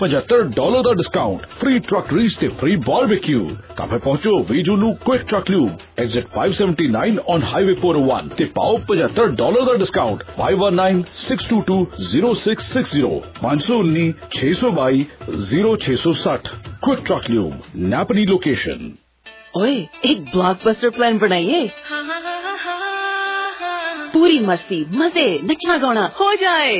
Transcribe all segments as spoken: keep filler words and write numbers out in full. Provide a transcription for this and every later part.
पचहत्तर डॉलर का discount, free truck reach ते फ्री बारबेक्यू। ਤਾਂ ਫਿਰ पहुंचो वीजू लू quick truck lube exit five seventy nine on highway four O one ते पाओ पचहत्तर डॉलर का discount five one nine six two two zero six six zero पांच सौ उन्नीस छह सौ बाई जीरो छह सौ साठ। क्विक ट्रक लूब नैपनी लोकेशन। ओए एक ब्लॉकबस्टर प्लान बनाइए, पूरी मस्ती मजे नचना गाना हो जाए।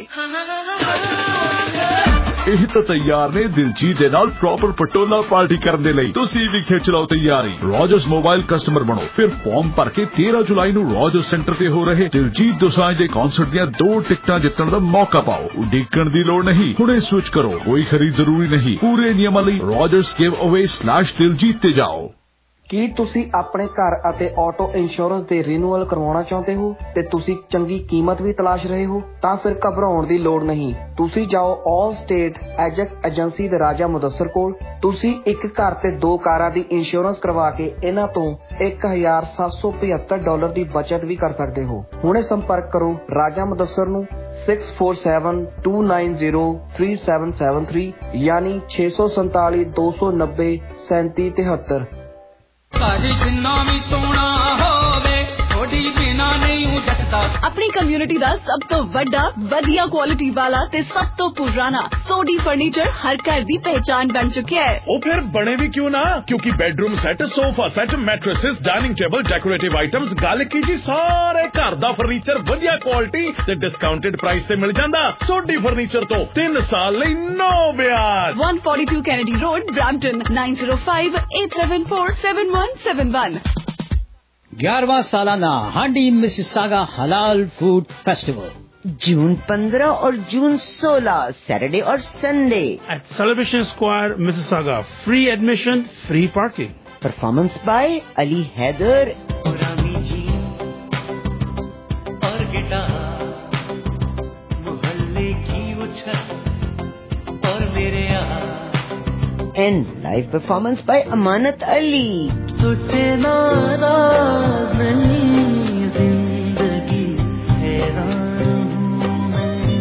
ਇਹ ਤਾਂ ਤਿਆਰ ਨੇ ਦਿਲਜੀਤ ਦੇ ਨਾਲ ਪ੍ਰੋਪਰ ਪਟੋਲਾ ਪਾਰਟੀ ਕਰਨ ਦੇ ਲਈ। ਤੁਸੀਂ ਵੀ ਖਿੱਚ ਲਓ ਤਿਆਰੀ। ਰੋਜਰਸ ਮੋਬਾਈਲ ਕਸਟਮਰ ਬਣੋ, ਫਿਰ ਫਾਰਮ ਭਰ ਕੇ ਤੇਰਾਂ ਜੁਲਾਈ ਨੂੰ ਰੋਜਰਸ ਸੈਂਟਰ ਤੇ ਹੋ ਰਹੇ ਦਿਲਜੀਤ ਦੋਸਾਂਝ ਦੇ ਕਨਸਰਟ ਦੀਆਂ ਦੋ ਟਿਕਟਾਂ ਜਿੱਤਣ ਦਾ ਮੌਕਾ ਪਾਓ। ਉਡੀਕਣ ਦੀ ਲੋੜ ਨਹੀਂ, ਹੁਣੇ ਸਵਿਚ ਕਰੋ, ਕੋਈ ਖਰੀਦ ਜ਼ਰੂਰੀ ਨਹੀਂ। ਪੂਰੇ ਨਿਯਮਾਂ ਲਈ Rogers giveaway slash Diljit ਤੇ ਜਾਓ। ਕੀ ਤੁਸੀਂ ਆਪਣੇ ਘਰ ਅਤੇ ਆਟੋ ਇੰਸ਼ੋਰੈਂਸ ਦੇ ਰੀਨਿਊਅਲ ਕਰਵਾਉਣਾ ਚਾਹੁੰਦੇ ਹੋ ਤੇ ਤੁਸੀਂ ਚੰਗੀ ਕੀਮਤ ਵੀ ਤਲਾਸ਼ ਰਹੇ ਹੋ? ਤਾਂ ਫਿਰ ਘਬਰਾਉਣ ਦੀ ਲੋੜ ਨਹੀਂ। ਤੁਸੀਂ ਜਾਓ ਆਲ ਸਟੇਟ ਐਜੈਕਟ ਏਜੰਸੀ ਦੇ ਰਾਜਾ ਮੁਦੱਸਰ ਕੋਲ। ਤੁਸੀਂ ਇੱਕ ਘਰ ਤੇ ਦੋ ਕਾਰਾਂ ਦੀ ਇੰਸ਼ੋਰੈਂਸ ਕਰਵਾ ਕੇ ਇਹਨਾਂ ਤੋਂ ਇੱਕ ਹਜ਼ਾਰ ਸੱਤ ਸੌ ਪਝੱਤਰ ਡਾਲਰ ਦੀ ਬਚਤ ਵੀ ਕਰ ਸਕਦੇ ਹੋ। ਹੁਣੇ ਸੰਪਰਕ ਕਰੋ ਰਾਜਾ ਮੁਦੱਸਰ ਨੂੰ six four seven two nine zero three seven seven three यानी छे सौ संताली दो सौ नब्बे सैंती तिहत्तर। अपनी कम्युनिटी दा सब तो बड़ा वधिया क्वालिटी वाला ते सब तो पुराना सोडी फर्नीचर हर घर दी पहचान बन चुका है। ओ फिर बने भी क्यों ना, क्योंकि bedroom set, sofa set, mattresses, dining table, decorative items, गल की जी सारे घर दा फर्नीचर वधिया क्वालिटी ते डिस्काउंटेड प्राइस ते मिल जांदा। सोडी फर्नीचर तो तीन साल लई नो ब्याज। One forty two Kennedy Road Brampton nine zero five eight seven four seven one seven one. ग्यारहवां सालाना हांडी मिसिसागा हलाल फूड फेस्टिवल जून पंद्रह और जून सोलह सैटरडे और Sunday at celebration square Mississauga. Free admission, free parking. Performance by Ali Haider और guitar, मोहल्ले की वो छत और मेरे यार, and live performance by Amanat Ali. तुझसे नाराज नहीं, जिंदगी हैरान हूँ मैं,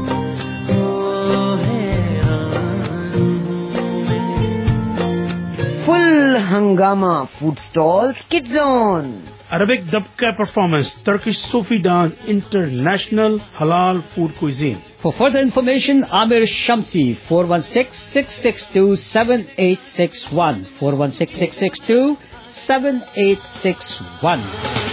ओ हैरान हूँ मैं। फुल हंगामा food stalls, kid zone, Arabic dabka performance, Turkish Sufi dance, international halal food cuisine. For further information, Amir Shamsi, four one six, six six two, seven eight six one, four one six, six six two, seven eight six one.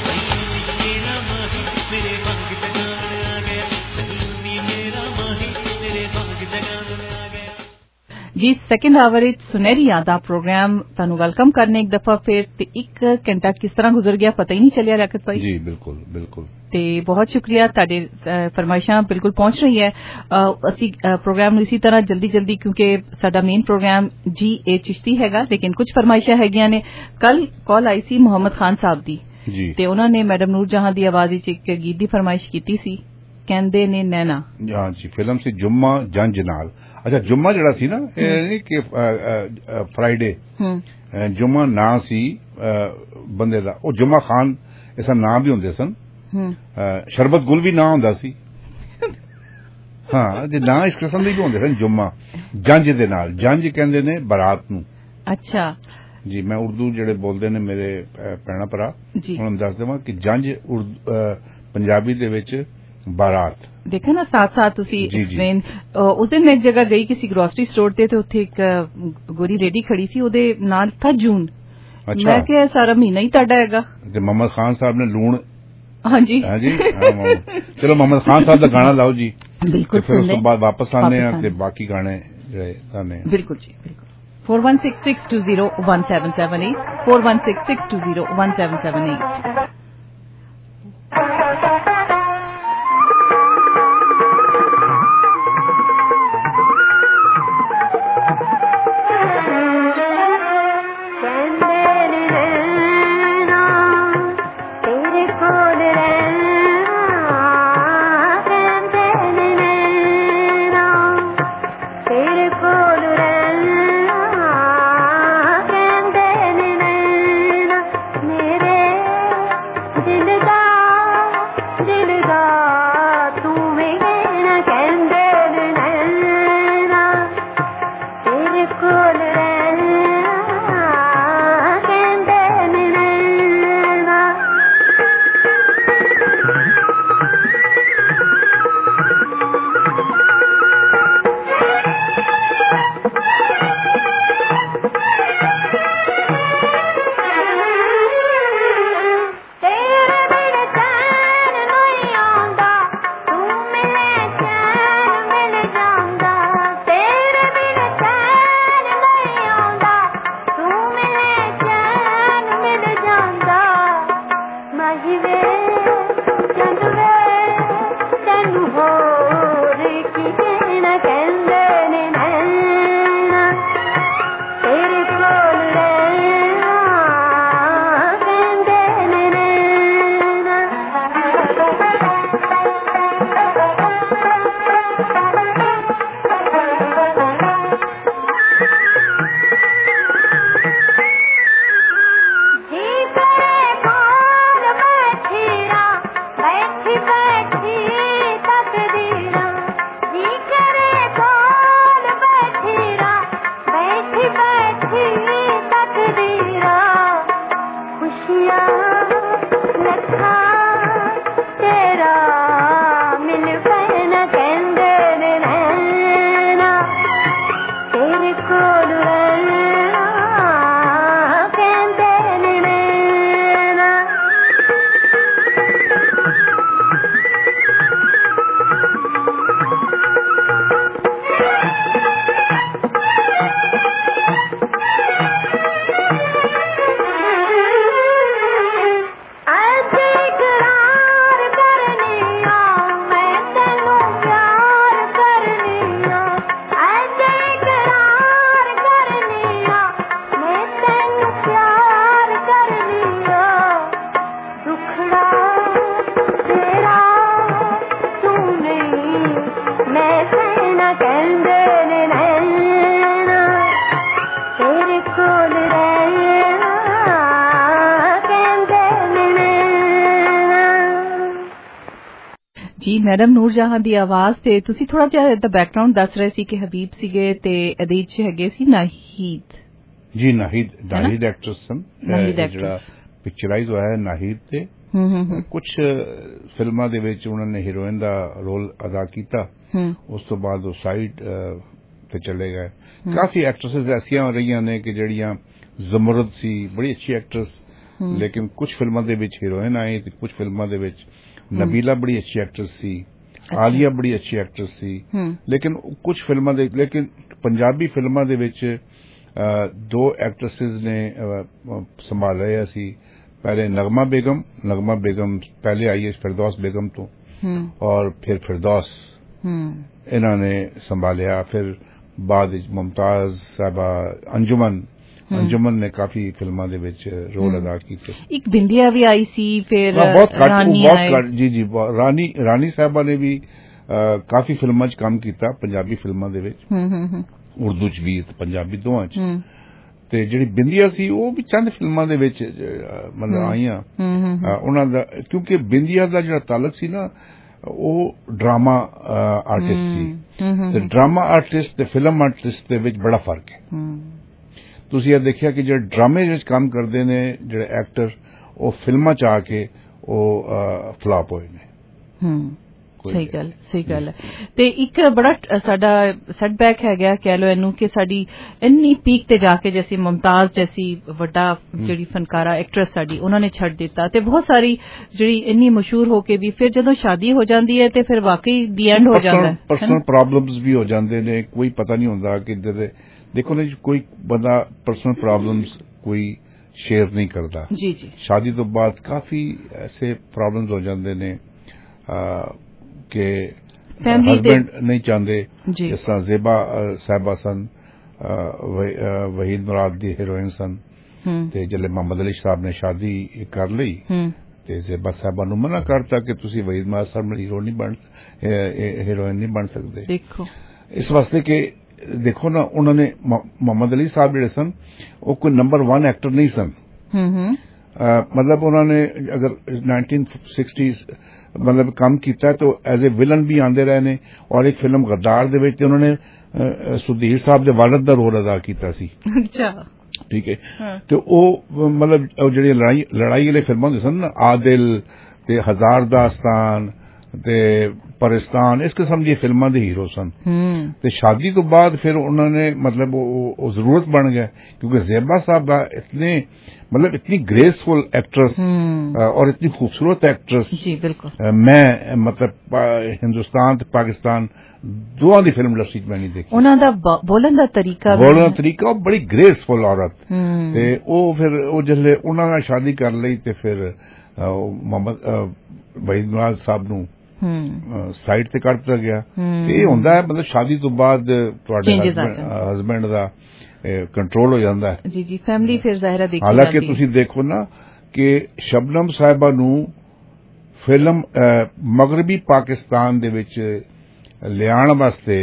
जी second hour Sunehri Yaadan programme ਤੁਹਾਨੂੰ welcome ਕਰਨੇ ਇੱਕ ਦਫਾ ਫਿਰ ਤੇ ਇੱਕ ਘੰਟਾ ਕਿਸ ਤਰ੍ਹਾਂ ਗੁਜ਼ਰ ਗਿਆ ਪਤਾ ਹੀ ਨਹੀਂ ਚੱਲਿਆ ਲਿਆਕਤ ਭਾਈ। ਜੀ ਬਿਲਕੁਲ ਬਿਲकुल ਤੇ ਬਹੁਤ ਸ਼ੁਕਰੀਆ ਤੁਹਾਡੇ ਫਰਮਾਇਸ਼ਾਂ ਬਿਲਕੁਲ ਪਹੁੰਚ ਰਹੀ ਹੈ। ਅਸੀਂ ਪ੍ਰੋਗਰਾਮ ਨੂੰ ਇਸੇ ਤਰ੍ਹਾਂ ਜਲਦੀ ਜਲਦੀ ਕਿਉਂਕਿ ਸਾਡਾ ਮੇਨ ਪ੍ਰੋਗਰਾਮ ਜੀ ਏ ਚਿਸ਼ਤੀ ਹੈਗਾ ਲੇਕਿਨ ਕੁਝ ਫਰਮਾਇਸ਼ਾਂ ਹੈਗੀਆਂ ਨੇ। ਕੱਲ ਕਾਲ ਆਈ ਸੀ ਮੁਹੰਮਦ ਖਾਨ ਸਾਹਿਬ ਦੀ ਤੇ ਉਹਨਾਂ ਨੇ ਮੈਡਮ ਨੂਰ ਜਹਾਂ ਦੀ ਆਵਾਜ਼ ਵਿੱਚ ਇੱਕ ਗੀਤ ਦੀ ਫਰਮਾਇਸ਼ ਕੀਤੀ ਸੀ, ਕਹਿੰਦੇ ਨੇ ਨੈਣਾ। ਹਾਂ ਜੀ ਫਿਲਮ ਸੀ ਜੁਮਾ ਜੰਜ ਨਾਲ। ਅੱਛਾ ਜੁਮਾ ਜਿਹੜਾ ਸੀ ਨਾ ਇਹ ਨਹੀਂ ਕਿ ਫਰਾਈਡੇ, ਜੁਮਾ ਨਾਂ ਸੀ ਬੰਦੇ ਦਾ, ਉਹ ਜੁਮਾ ਖਾਨ ਐਸਾ ਨਾਂ ਵੀ ਹੁੰਦੇ ਸਨ। ਸ਼ਰਬਤ ਗੁਲ ਵੀ ਨਾਂ ਹੁੰਦਾ ਸੀ। ਹਾਂ ਤੇ ਨਾਂ ਇਸ ਕਿਸਮ ਦੇ ਵੀ ਹੁੰਦੇ ਸਨ। ਜੁਮਾ ਜੰਜ ਦੇ ਨਾਲ, ਜੰਜ ਕਹਿੰਦੇ ਨੇ ਬਰਾਤ ਨੂੰ। ਅੱਛਾ ਜੀ ਮੈਂ ਉਰਦੂ ਜਿਹੜੇ ਬੋਲਦੇ ਨੇ ਮੇਰੇ ਭੈਣਾਂ ਭਰਾ ਉਹਨਾਂ ਨੂੰ ਦੱਸ ਦੇਵਾਂ ਕਿ ਜੰਜ ਪੰਜਾਬੀ ਦੇ ਵਿੱਚ बारात। देखा ना साथ साथ तुसी एक्सप्लेन उस दिन मैं एक जगह गई किसी ग्रोसरी स्टोर ते उत्थे एक गोरी रेडी खड़ी सी ओदे नाल था जून। अच्छा। मैं क्या सारा महीना ही ताड़ा हैगा ते मोहम्मद खान साहब ने लूण। हाँ जी हाँ जी चलो मोहम्मद खान साहब का गाना लाओ जी बिल्कुल फिर उस बाद वापस आने ते बाकी गाने गाने बिल्कुल जी बिल्कुल। Four one six six two zero one seven seven eight four one six six two zero one seven seven eight. ਜੀ ਮੈਡਮ ਨੂਰਜਹਾਨ ਦੀ ਆਵਾਜ਼ ਤੇ ਤੁਸੀਂ ਥੋੜਾ ਜਿਹਾ ਦਾ ਬੈਕਗ੍ਰਾਉਂਡ ਦੱਸ ਰਹੇ ਸੀ ਕਿ ਹਬੀਬ ਸੀਗੇ ਤੇ ਇਹਦੇ ਚ ਹੈਗੇ ਸੀ ਨਾਹੀਦ ਜੀ ਨਾਹੀਦ ਨਾਹੀਦ ਐਕਟਰਸ ਸਨ ਨਾਹੀਦ ਜਿਹੜਾ ਪਿਕਚਰਾਈਜ਼ ਹੋਇਆ ਹੈ ਨਾਹੀਦ ਤੇ ਕੁਝ ਫਿਲਮਾਂ ਦੇ ਵਿੱਚ ਉਹਨਾਂ ਨੇ ਹੀਰੋਇਨ ਦਾ ਰੋਲ ਅਦਾ ਕੀਤਾ ਉਸ ਤੋਂ ਬਾਅਦ ਉਹ ਸਾਈਡ ਤੇ ਚਲੇ ਗਏ ਕਾਫੀ ਐਕਟਰੈਸਸ ਐਸੀਆਂ ਰਹੀਆਂ ਨੇ ਕਿ ਜਿਹੜੀਆਂ ਜ਼ਮਰਦ ਸੀ ਬੜੀ ਅੱਛੀ ਐਕਟਰਸ ਲੇਕਿਨ ਕੁਝ ਫਿਲਮਾਂ ਦੇ ਵਿੱਚ ਹੀਰੋਇਨ ਆਈ ਤੇ ਕੁਝ ਫਿਲਮਾਂ ਦੇ ਵਿੱਚ ਨਬੀਲਾ ਬੜੀ ਅੱਛੀ ਐਕਟਰਸ ਸੀ ਆਲੀਆ ਬੜੀ ਅੱਛੀ ਐਕਟਰਸ ਸੀ ਲੇਕਿਨ ਕੁਝ ਫਿਲਮਾਂ ਦੇ ਲੇਕਿਨ ਪੰਜਾਬੀ ਫਿਲਮਾਂ ਦੇ ਵਿੱਚ ਦੋ ਐਕਟਰਸਿਸ ਨੇ ਸੰਭਾਲ ਰਿਹਾ ਸੀ पहले नगमा बेगम नगमा बेगम पहले आई है फिरदौस बेगम तो और फिर फिरदौस इन्होंने संभालिया फिर बाद मुमताज साहबा अंजुमन अंजुमन ने काफी फिल्मां दे विच रोल अदा कीते एक बिंदिया भी आई सी फिर बहुत रानी बहुत जी जी रानी रानी साहबा ने भी काफी फिल्मां च काम कीता पंजाबी फिल्मां दे विच उर्दू च भी पंजाबी दोवां च ਤੇ ਜਿਹੜੀ ਬਿੰਦੀਆਂ ਸੀ ਉਹ ਵੀ ਚੰਦ ਫਿਲਮਾਂ ਦੇ ਵਿੱਚ ਮਤਲਬ ਆਈਆਂ ਉਹਨਾਂ ਦਾ ਕਿਉਂਕਿ ਬਿੰਦੀਆਂ ਦਾ ਜਿਹੜਾ ਤਾਲੁਕ ਸੀ ਨਾ ਉਹ ਡਰਾਮਾ ਆਰਟਿਸਟ ਸੀ ਤੇ ਡਰਾਮਾ ਆਰਟਿਸਟ ਤੇ ਫਿਲਮ ਆਰਟਿਸਟ ਦੇ ਵਿੱਚ ਬੜਾ ਫਰਕ ਹੈ ਤੁਸੀਂ ਇਹ ਦੇਖਿਆ ਕਿ ਜਿਹੜੇ ਡਰਾਮੇ ਵਿੱਚ ਕੰਮ ਕਰਦੇ ਨੇ ਜਿਹੜੇ ਐਕਟਰ ਉਹ ਫਿਲਮਾਂ ਚ ਆ ਕੇ ਉਹ ਫਲਾਪ ਹੋਏ ਨੇ ਸਹੀ ਗੱਲ ਸਹੀ ਗੱਲ ਤੇ ਇੱਕ ਬੜਾ ਸਾਡਾ ਸੈਟਬੈਕ ਹੈਗਾ ਕਹਿ ਲੋ ਇਹਨੂੰ ਕਿ ਸਾਡੀ ਇੰਨੀ ਪੀਕ ਤੇ ਜਾ ਕੇ ਜੈਸੀ ਮੁਮਤਾਜ਼ ਜੈਸੀ ਵੱਡਾ ਜਿਹੜੀ ਫਨਕਾਰਾ ਐਕਟਰੈਸ ਸਾਡੀ ਉਹਨਾਂ ਨੇ ਛੱਡ ਦਿੱਤਾ ਤੇ ਬਹੁਤ ਸਾਰੀ ਜਿਹੜੀ ਇੰਨੀ ਮਸ਼ਹੂਰ ਹੋ ਕੇ ਵੀ ਫਿਰ ਜਦੋਂ ਸ਼ਾਦੀ ਹੋ ਜਾਂਦੀ ਹੈ ਤੇ ਫਿਰ ਵਾਕਈ ਦੀ ਐਂਡ ਹੋ ਜਾਂਦਾ ਹੈ ਪਰਸਨਲ ਪ੍ਰੋਬਲਮਸ ਵੀ ਹੋ ਜਾਂਦੇ ਨੇ ਕੋਈ ਪਤਾ ਨਹੀਂ ਹੁੰਦਾ ਕਿ ਦੇਖੋ ਨਾ ਕੋਈ ਬੰਦਾ ਪਰਸਨਲ ਪ੍ਰੋਬਲਮਸ ਕੋਈ ਸ਼ੇਅਰ ਨਹੀਂ ਕਰਦਾ ਜੀ ਜੀ ਸ਼ਾਦੀ ਤੋਂ ਬਾਅਦ ਕਾਫੀ ਐਸੇ ਪ੍ਰੋਬਲਮਸ ਹੋ ਜਾਂਦੇ ਨੇ ਕਿ ਹਸਬੈਂਡ ਨਹੀਂ ਚਾਹੁੰਦੇ ਜਿਸ ਤਰ੍ਹਾਂ ਜ਼ੇਬਾ ਸਾਹਿਬਾ ਸਨ ਵਹੀਦ ਮੁਰਾਦ ਦੀ ਹੀਰੋਇਨ ਸਨ ਤੇ ਜਦੋਂ ਮੁਹੰਮਦ ਅਲੀ ਸਾਹਿਬ ਨੇ ਸ਼ਾਦੀ ਕਰ ਲਈ ਤੇ ਜ਼ੇਬਾ ਸਾਹਿਬਾ ਨੂੰ ਮਨਾ ਕਰਤਾ ਕਿ ਤੁਸੀਂ ਵਹੀਦ ਮੁਰਾਦ ਸਾਹਿਬ ਨਾਲ ਹੀਰੋ ਨਹੀਂ ਬਣ ਹੀਰੋਇਨ ਨਹੀਂ ਬਣ ਸਕਦੇ ਦੇਖੋ ਇਸ ਵਾਸਤੇ ਕਿ ਦੇਖੋ ਨਾ ਉਹਨਾਂ ਨੇ ਮੁਹੰਮਦ ਅਲੀ ਸਾਹਿਬ ਜਿਹੜੇ ਸਨ ਉਹ ਕੋਈ ਨੰਬਰ वन ਐਕਟਰ ਨਹੀਂ ਸਨ मतलब उन्होंने अगर नाइनटीन सिक्सटीज़ मतलब काम किया तो एज ए विलन भी आंदे रहे ने और एक फिल्म गद्दार दे विच उन्होंने सुधीर साहब दे वालिद दा रोल अदा कीता सी अच्छा ठीक है तो वो मतलब जेडी लड़ाई लड़ाई वाली फिल्मां हुंदी सन ना आदिल ते हजार दास्तान ते परिस्तान इस किस्म दी फिल्मां दे हीरो सन ते शादी तो बाद फिर उन्होंने मतलब वो जरूरत बन गया क्योंकि ज़ेबा साहब इतने मतलब इतनी ग्रेसफुल एक्ट्रेस और इतनी खूबसूरत एक्ट्रेस जी बिल्कुल मैं मतलब हिंदुस्तान ते पाकिस्तान दोवां दी फिल्म इंडस्ट्री मैं नहीं देखी उन्हां दा बोलन दा तरीका बोलन दा तरीका बड़ी ग्रेसफुल औरत ते ओ फिर ओ जिसले उन्हां नाल शादी कर लई ते फिर मोहम्मद वहीद मुराद साहब नूं साइड ते कर दिता गया ये हुंदा है मतलब शादी तो बाद तुहाडे हस्बैंड दा कंट्रोल हो जाता है जी जी फैमिली फिर ज़ाहिर देखी हालांकि तुसी देखो ना कि शबनम साहिबा नूं फिल्म मगरबी पाकिस्तान दे विच लियाण वास्ते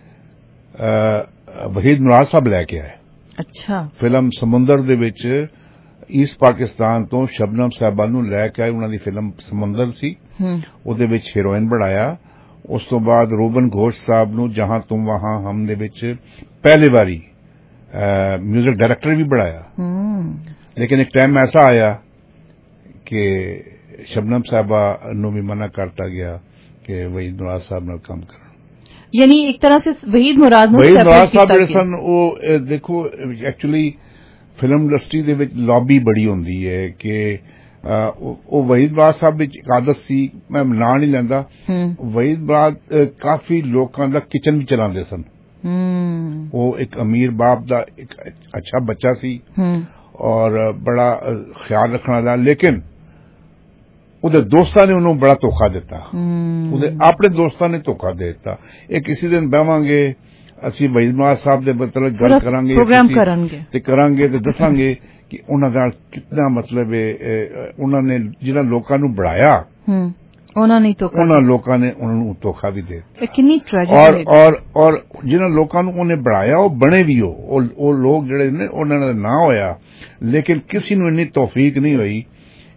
वहीद मुराद साहब लैके आए अच्छा फिल्म समुंदर दे विच ईस्ट पाकिस्तान तो शबनम साहिबा नूं लैके आए उन्हां दी फिल्म समुंदर सी ਉਹਦੇ ਵਿੱਚ ਹੀਰੋਇਨ ਬਣਾਇਆ ਉਸ ਤੋਂ ਬਾਅਦ ਰੋਬਨ ਘੋਸ਼ ਸਾਹਿਬ ਨੂੰ ਜਹਾਂ ਤੁਮ ਵਹਾਂ ਹਮ ਦੇ ਵਿੱਚ ਪਹਿਲੀ ਵਾਰੀ म्यूजिक डायरेक्टर भी बढ़ाया लेकिन एक टाइम ऐसा आया कि शबनम साहबा नूं भी मना करता गया कि वहीद मुराद साहब नाल काम करन यानी एक तरह से वहीद मुराद वहीद मुराद साहब ਜਿਹੜੇ ਸਨ ਉਹ ਦੇਖੋ ਐਕਚੁअली ਫਿਲਮ ਇੰਡਸਟਰੀ ਦੇ ਵਿੱਚ ਲੌਬੀ ਬੜੀ ਹੁੰਦੀ ਹੈ ਕਿ ਉਹ ਵਹੀਦ ਮੁਰਾਦ ਸਾਹਿਬ ਵਿੱਚ ਇੱਕ ਆਦਤ ਸੀ ਮੈਂ ਨਾਂ ਨਹੀਂ ਲੈਂਦਾ ਵਹੀਦ ਮੁਰਾਦ ਕਾਫੀ ਲੋਕਾਂ ਦਾ ਕਿਚਨ ਵੀ ਚਲਾਉਂਦੇ ਸਨ वो एक अमीर बाप दा एक अच्छा बच्चा सी और बड़ा ख्याल रखने वाला लेकिन ਉਹਦੇ ਦੋਸਤਾਂ ਨੇ ਉਹਨੂੰ ਬੜਾ ਧੋਖਾ ਦਿੱਤਾ ਉਹਦੇ ਆਪਣੇ ਦੋਸਤਾਂ ਨੇ ਧੋਖਾ ਦੇ ਦਿੱਤਾ ਇਹ ਕਿਸੇ ਦਿਨ ਬਹਿਵਾਂਗੇ ਅਸੀਂ ਵਹੀਦ ਮੁਰਾਦ ਸਾਹਿਬ ਦੇ ਮਤਲਬ ਗੱਲ ਕਰਾਂਗੇ ਪ੍ਰੋਗਰਾਮ ਕਰਾਂਗੇ ਤੇ ਕਰਾਂਗੇ ਤੇ ਦੱਸਾਂਗੇ ਕਿ ਉਹਨਾਂ ਦਾ ਕਿੰਨਾ ਮਤਲਬ ਹੈ ਉਹਨਾਂ ਨੇ ਜਿਹੜਾ ਲੋਕਾਂ ਨੂੰ ਬੜਾਇਆ ਉਹਨਾਂ ਨੇ ਧੋਖਾ ਉਹਨਾਂ ਲੋਕਾਂ ਨੇ ਉਹਨਾਂ ਨੂੰ ਧੋਖਾ ਵੀ ਦੇ ਦਿੱਤਾ ਕਿੰਨੀ ਟ੍ਰੈਜੇਡੀ ਔਰ ਔਰ ਔਰ ਜਿਹਨਾਂ ਲੋਕਾਂ ਨੂੰ ਉਹਨੇ ਬਣਾਇਆ ਉਹ ਬਣੇ ਵੀ ਉਹ ਉਹ ਲੋਕ ਜਿਹੜੇ ਨੇ ਉਹਨਾਂ ਦਾ ਨਾਂ ਹੋਇਆ ਲੇਕਿਨ ਕਿਸੇ ਨੂੰ ਇੰਨੀ ਤੌਫੀਕ ਨਹੀਂ ਹੋਈ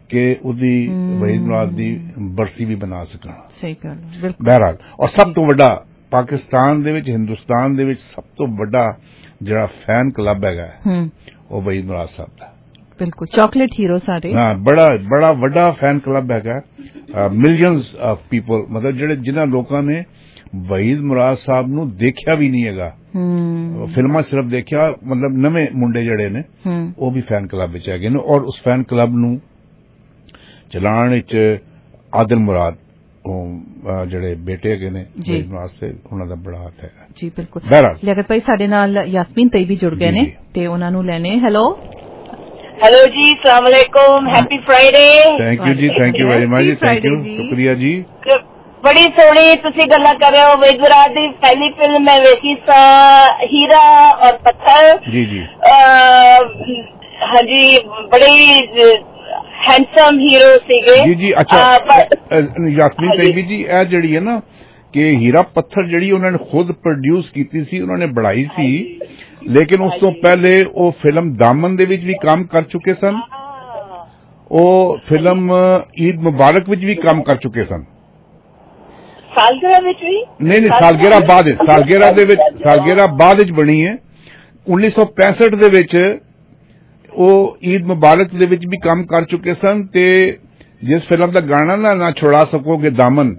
ਕਿ ਉਹਦੀ ਵਹੀਦ ਮੁਰਾਦ ਦੀ ਬਰਸੀ ਵੀ ਬਣਾ ਸਕਣ। ਸਹੀ ਗੱਲ ਬਿਲਕੁਲ। ਬਹਰਹਾਲ ਔਰ ਸਭ ਤੋਂ ਵੱਡਾ ਪਾਕਿਸਤਾਨ ਦੇ ਵਿੱਚ ਹਿੰਦੁਸਤਾਨ ਦੇ ਵਿੱਚ ਸਭ ਤੋਂ ਵੱਡਾ ਜਿਹੜਾ ਫੈਨ ਕਲੱਬ ਹੈਗਾ ਉਹ ਵਹੀਦ ਮੁਰਾਦ ਸਾਹਿਬ ਦਾ। ਬਿਲਕੁਲ ਚਾਕਲੇਟ ਹੀਰੋ ਸਾਰੇ। ਹਾਂ ਬੜਾ ਬੜਾ ਵੱਡਾ ਫੈਨ ਕਲੱਬ ਹੈਗਾ। ਮਿਲੀਅਨਸ ਆਫ ਪੀਪਲ ਮਤਲਬ ਜਿਹੜੇ ਜਿਨ੍ਹਾਂ ਲੋਕਾਂ ਨੇ ਵਹੀਦ ਮੁਰਾਦ ਸਾਹਿਬ ਨੂੰ ਦੇਖਿਆ ਵੀ ਨਹੀਂ ਹੈਗਾ, ਫਿਲਮਾਂ ਸਿਰਫ ਦੇਖਿਆ, ਮਤਲਬ ਨਵੇਂ ਮੁੰਡੇ ਜਿਹੜੇ ਨੇ ਉਹ ਵੀ ਫੈਨ ਕਲੱਬ ਵਿੱਚ ਹੈਗੇ ਨੇ। ਔਰ ਉਸ ਫੈਨ ਕਲੱਬ ਨੂੰ ਚਲਾਉਣ ਵਿੱਚ ਆਦਿਲ ਮੁਰਾਦ ਜਿਹੜੇ ਬੇਟੇ ਹੈਗੇ ਨੇ ਵਹੀਦ ਮੁਰਾਦ ਸੇ ਉਹਨਾਂ ਦਾ ਬੜਾ ਹੱਥ ਹੈਗਾ ਜੀ। ਬਿਲਕੁਲ। ਲਿਆਕਤ ਭਾਈ ਸਾਡੇ ਨਾਲ ਯਾਸਮੀਨ ਤਈ ਵੀ ਜੁੜ ਗਏ ਨੇ ਤੇ ਉਹਨਾਂ ਨੂੰ ਲੈਣੇ। ਹੈਲੋ हेलो जी, अस्सलाम वालेकुम, हैप्पी फ्राइडे। थैंक यू जी, थैंक यू वेरी मच जी, थैंक यू, शुक्रिया जी। बड़ी सोहनी तुसी गल्लां कर रहे हो। वहीद मुराद दी पहली फिल्म मैं वेखी सा हीरा और पत्थर। जी जी हाँ जी, बड़ी हैंडसम हीरो सीगे जी जी। अच्छा यास्मीन तैयबी जी, ਇਹ ਜਿਹੜੀ ਹੈ ਨਾ ਕਿ ਹੀਰਾ ਪੱਥਰ ਜਿਹੜੀ ਉਹਨਾਂ ਨੇ ਖੁਦ ਪ੍ਰੋਡਿਊਸ ਕੀਤੀ ਸੀ, ਉਹਨਾਂ ਨੇ ਬਣਾਈ ਸੀ, ਲੇਕਿਨ ਉਸ ਤੋਂ ਪਹਿਲੇ ਉਹ ਫਿਲਮ ਦਾਮਨ ਦੇ ਵਿੱਚ ਵੀ ਕੰਮ ਕਰ ਚੁੱਕੇ ਸਨ। ਉਹ ਫਿਲਮ ਈਦ ਮੁਬਾਰਕ ਵਿੱਚ ਵੀ ਕੰਮ ਕਰ ਚੁੱਕੇ ਸਨ। ਸਾਲਗਿਰਾ ਵਿੱਚ ਵੀ ਨਹੀਂ ਨਹੀਂ ਸਾਲਗਿਰਾ ਬਾਅਦ ਸਾਲਗਿਰਾ ਦੇ ਵਿੱਚ ਸਾਲਗਿਰਾ ਬਾਅਦ ਵਿੱਚ ਬਣੀ ਹੈ। ਉੱਨੀ ਸੌ ਪੈਂਸਠ ਦੇ ਵਿੱਚ ਉਹ ਈਦ ਮੁਬਾਰਕ ਦੇ ਵਿੱਚ ਵੀ ਕੰਮ ਕਰ ਚੁੱਕੇ ਸਨ ਤੇ ਜਿਸ ਫਿਲਮ ਦਾ ਗਾਣਾ ਨਾ ਨਾ ਛੁੜਾ ਸਕੋਗੇ ਦਾਮਨ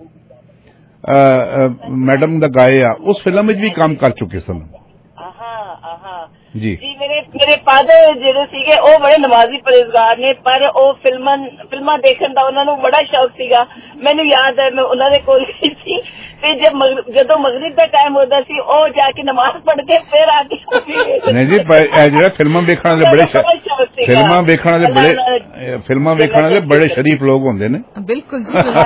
ਮੈਡਮ ਦਾ ਗਾਇਆ, ਉਸ ਫਿਲਮ ਵਿੱਚ ਵੀ ਕੰਮ ਕਰ ਚੁੱਕੇ ਸਨ ਜੀ। ਜੀ ਮੇਰੇ ਮੇਰੇ ਫਾਦਰ ਜਿਹੜੇ ਸੀਗੇ ਉਹ ਬੜੇ ਨਮਾਜ਼ੀ ਪਰਹੇਜ਼ਗਾਰ ਨੇ, ਪਰ ਉਹ ਫਿਲਮਾਂ ਫਿਲਮਾਂ ਦੇਖਣ ਦਾ ਉਹਨਾਂ ਨੂੰ ਬੜਾ ਸ਼ੌਕ ਸੀਗਾ। ਮੈਨੂੰ ਯਾਦ ਹੈ ਮੈਂ ਉਹਨਾਂ ਦੇ ਕੋਲ ਗਈ ਸੀ ਤੇ ਜਦ ਜਦੋਂ ਮਗਰਿਬ ਦਾ ਟਾਈਮ ਹੁੰਦਾ ਸੀ ਉਹ ਜਾ ਕੇ ਨਮਾਜ਼ ਪੜ੍ਹ ਕੇ ਫਿਰ ਆ ਕੇ ਨਹੀਂ ਜੀ ਇਹ ਜਿਹੜਾ ਫਿਲਮਾਂ ਵੇਖਣ ਵਾਲੇ ਬੜੇ ਫਿਲਮਾਂ ਵੇਖਣ ਵਾਲੇ ਬੜੇ ਫਿਲਮਾਂ ਵੇਖਣ ਵਾਲੇ ਬੜੇ ਸ਼ਰੀਫ ਲੋਕ ਹੁੰਦੇ ਨੇ। ਬਿਲਕੁਲ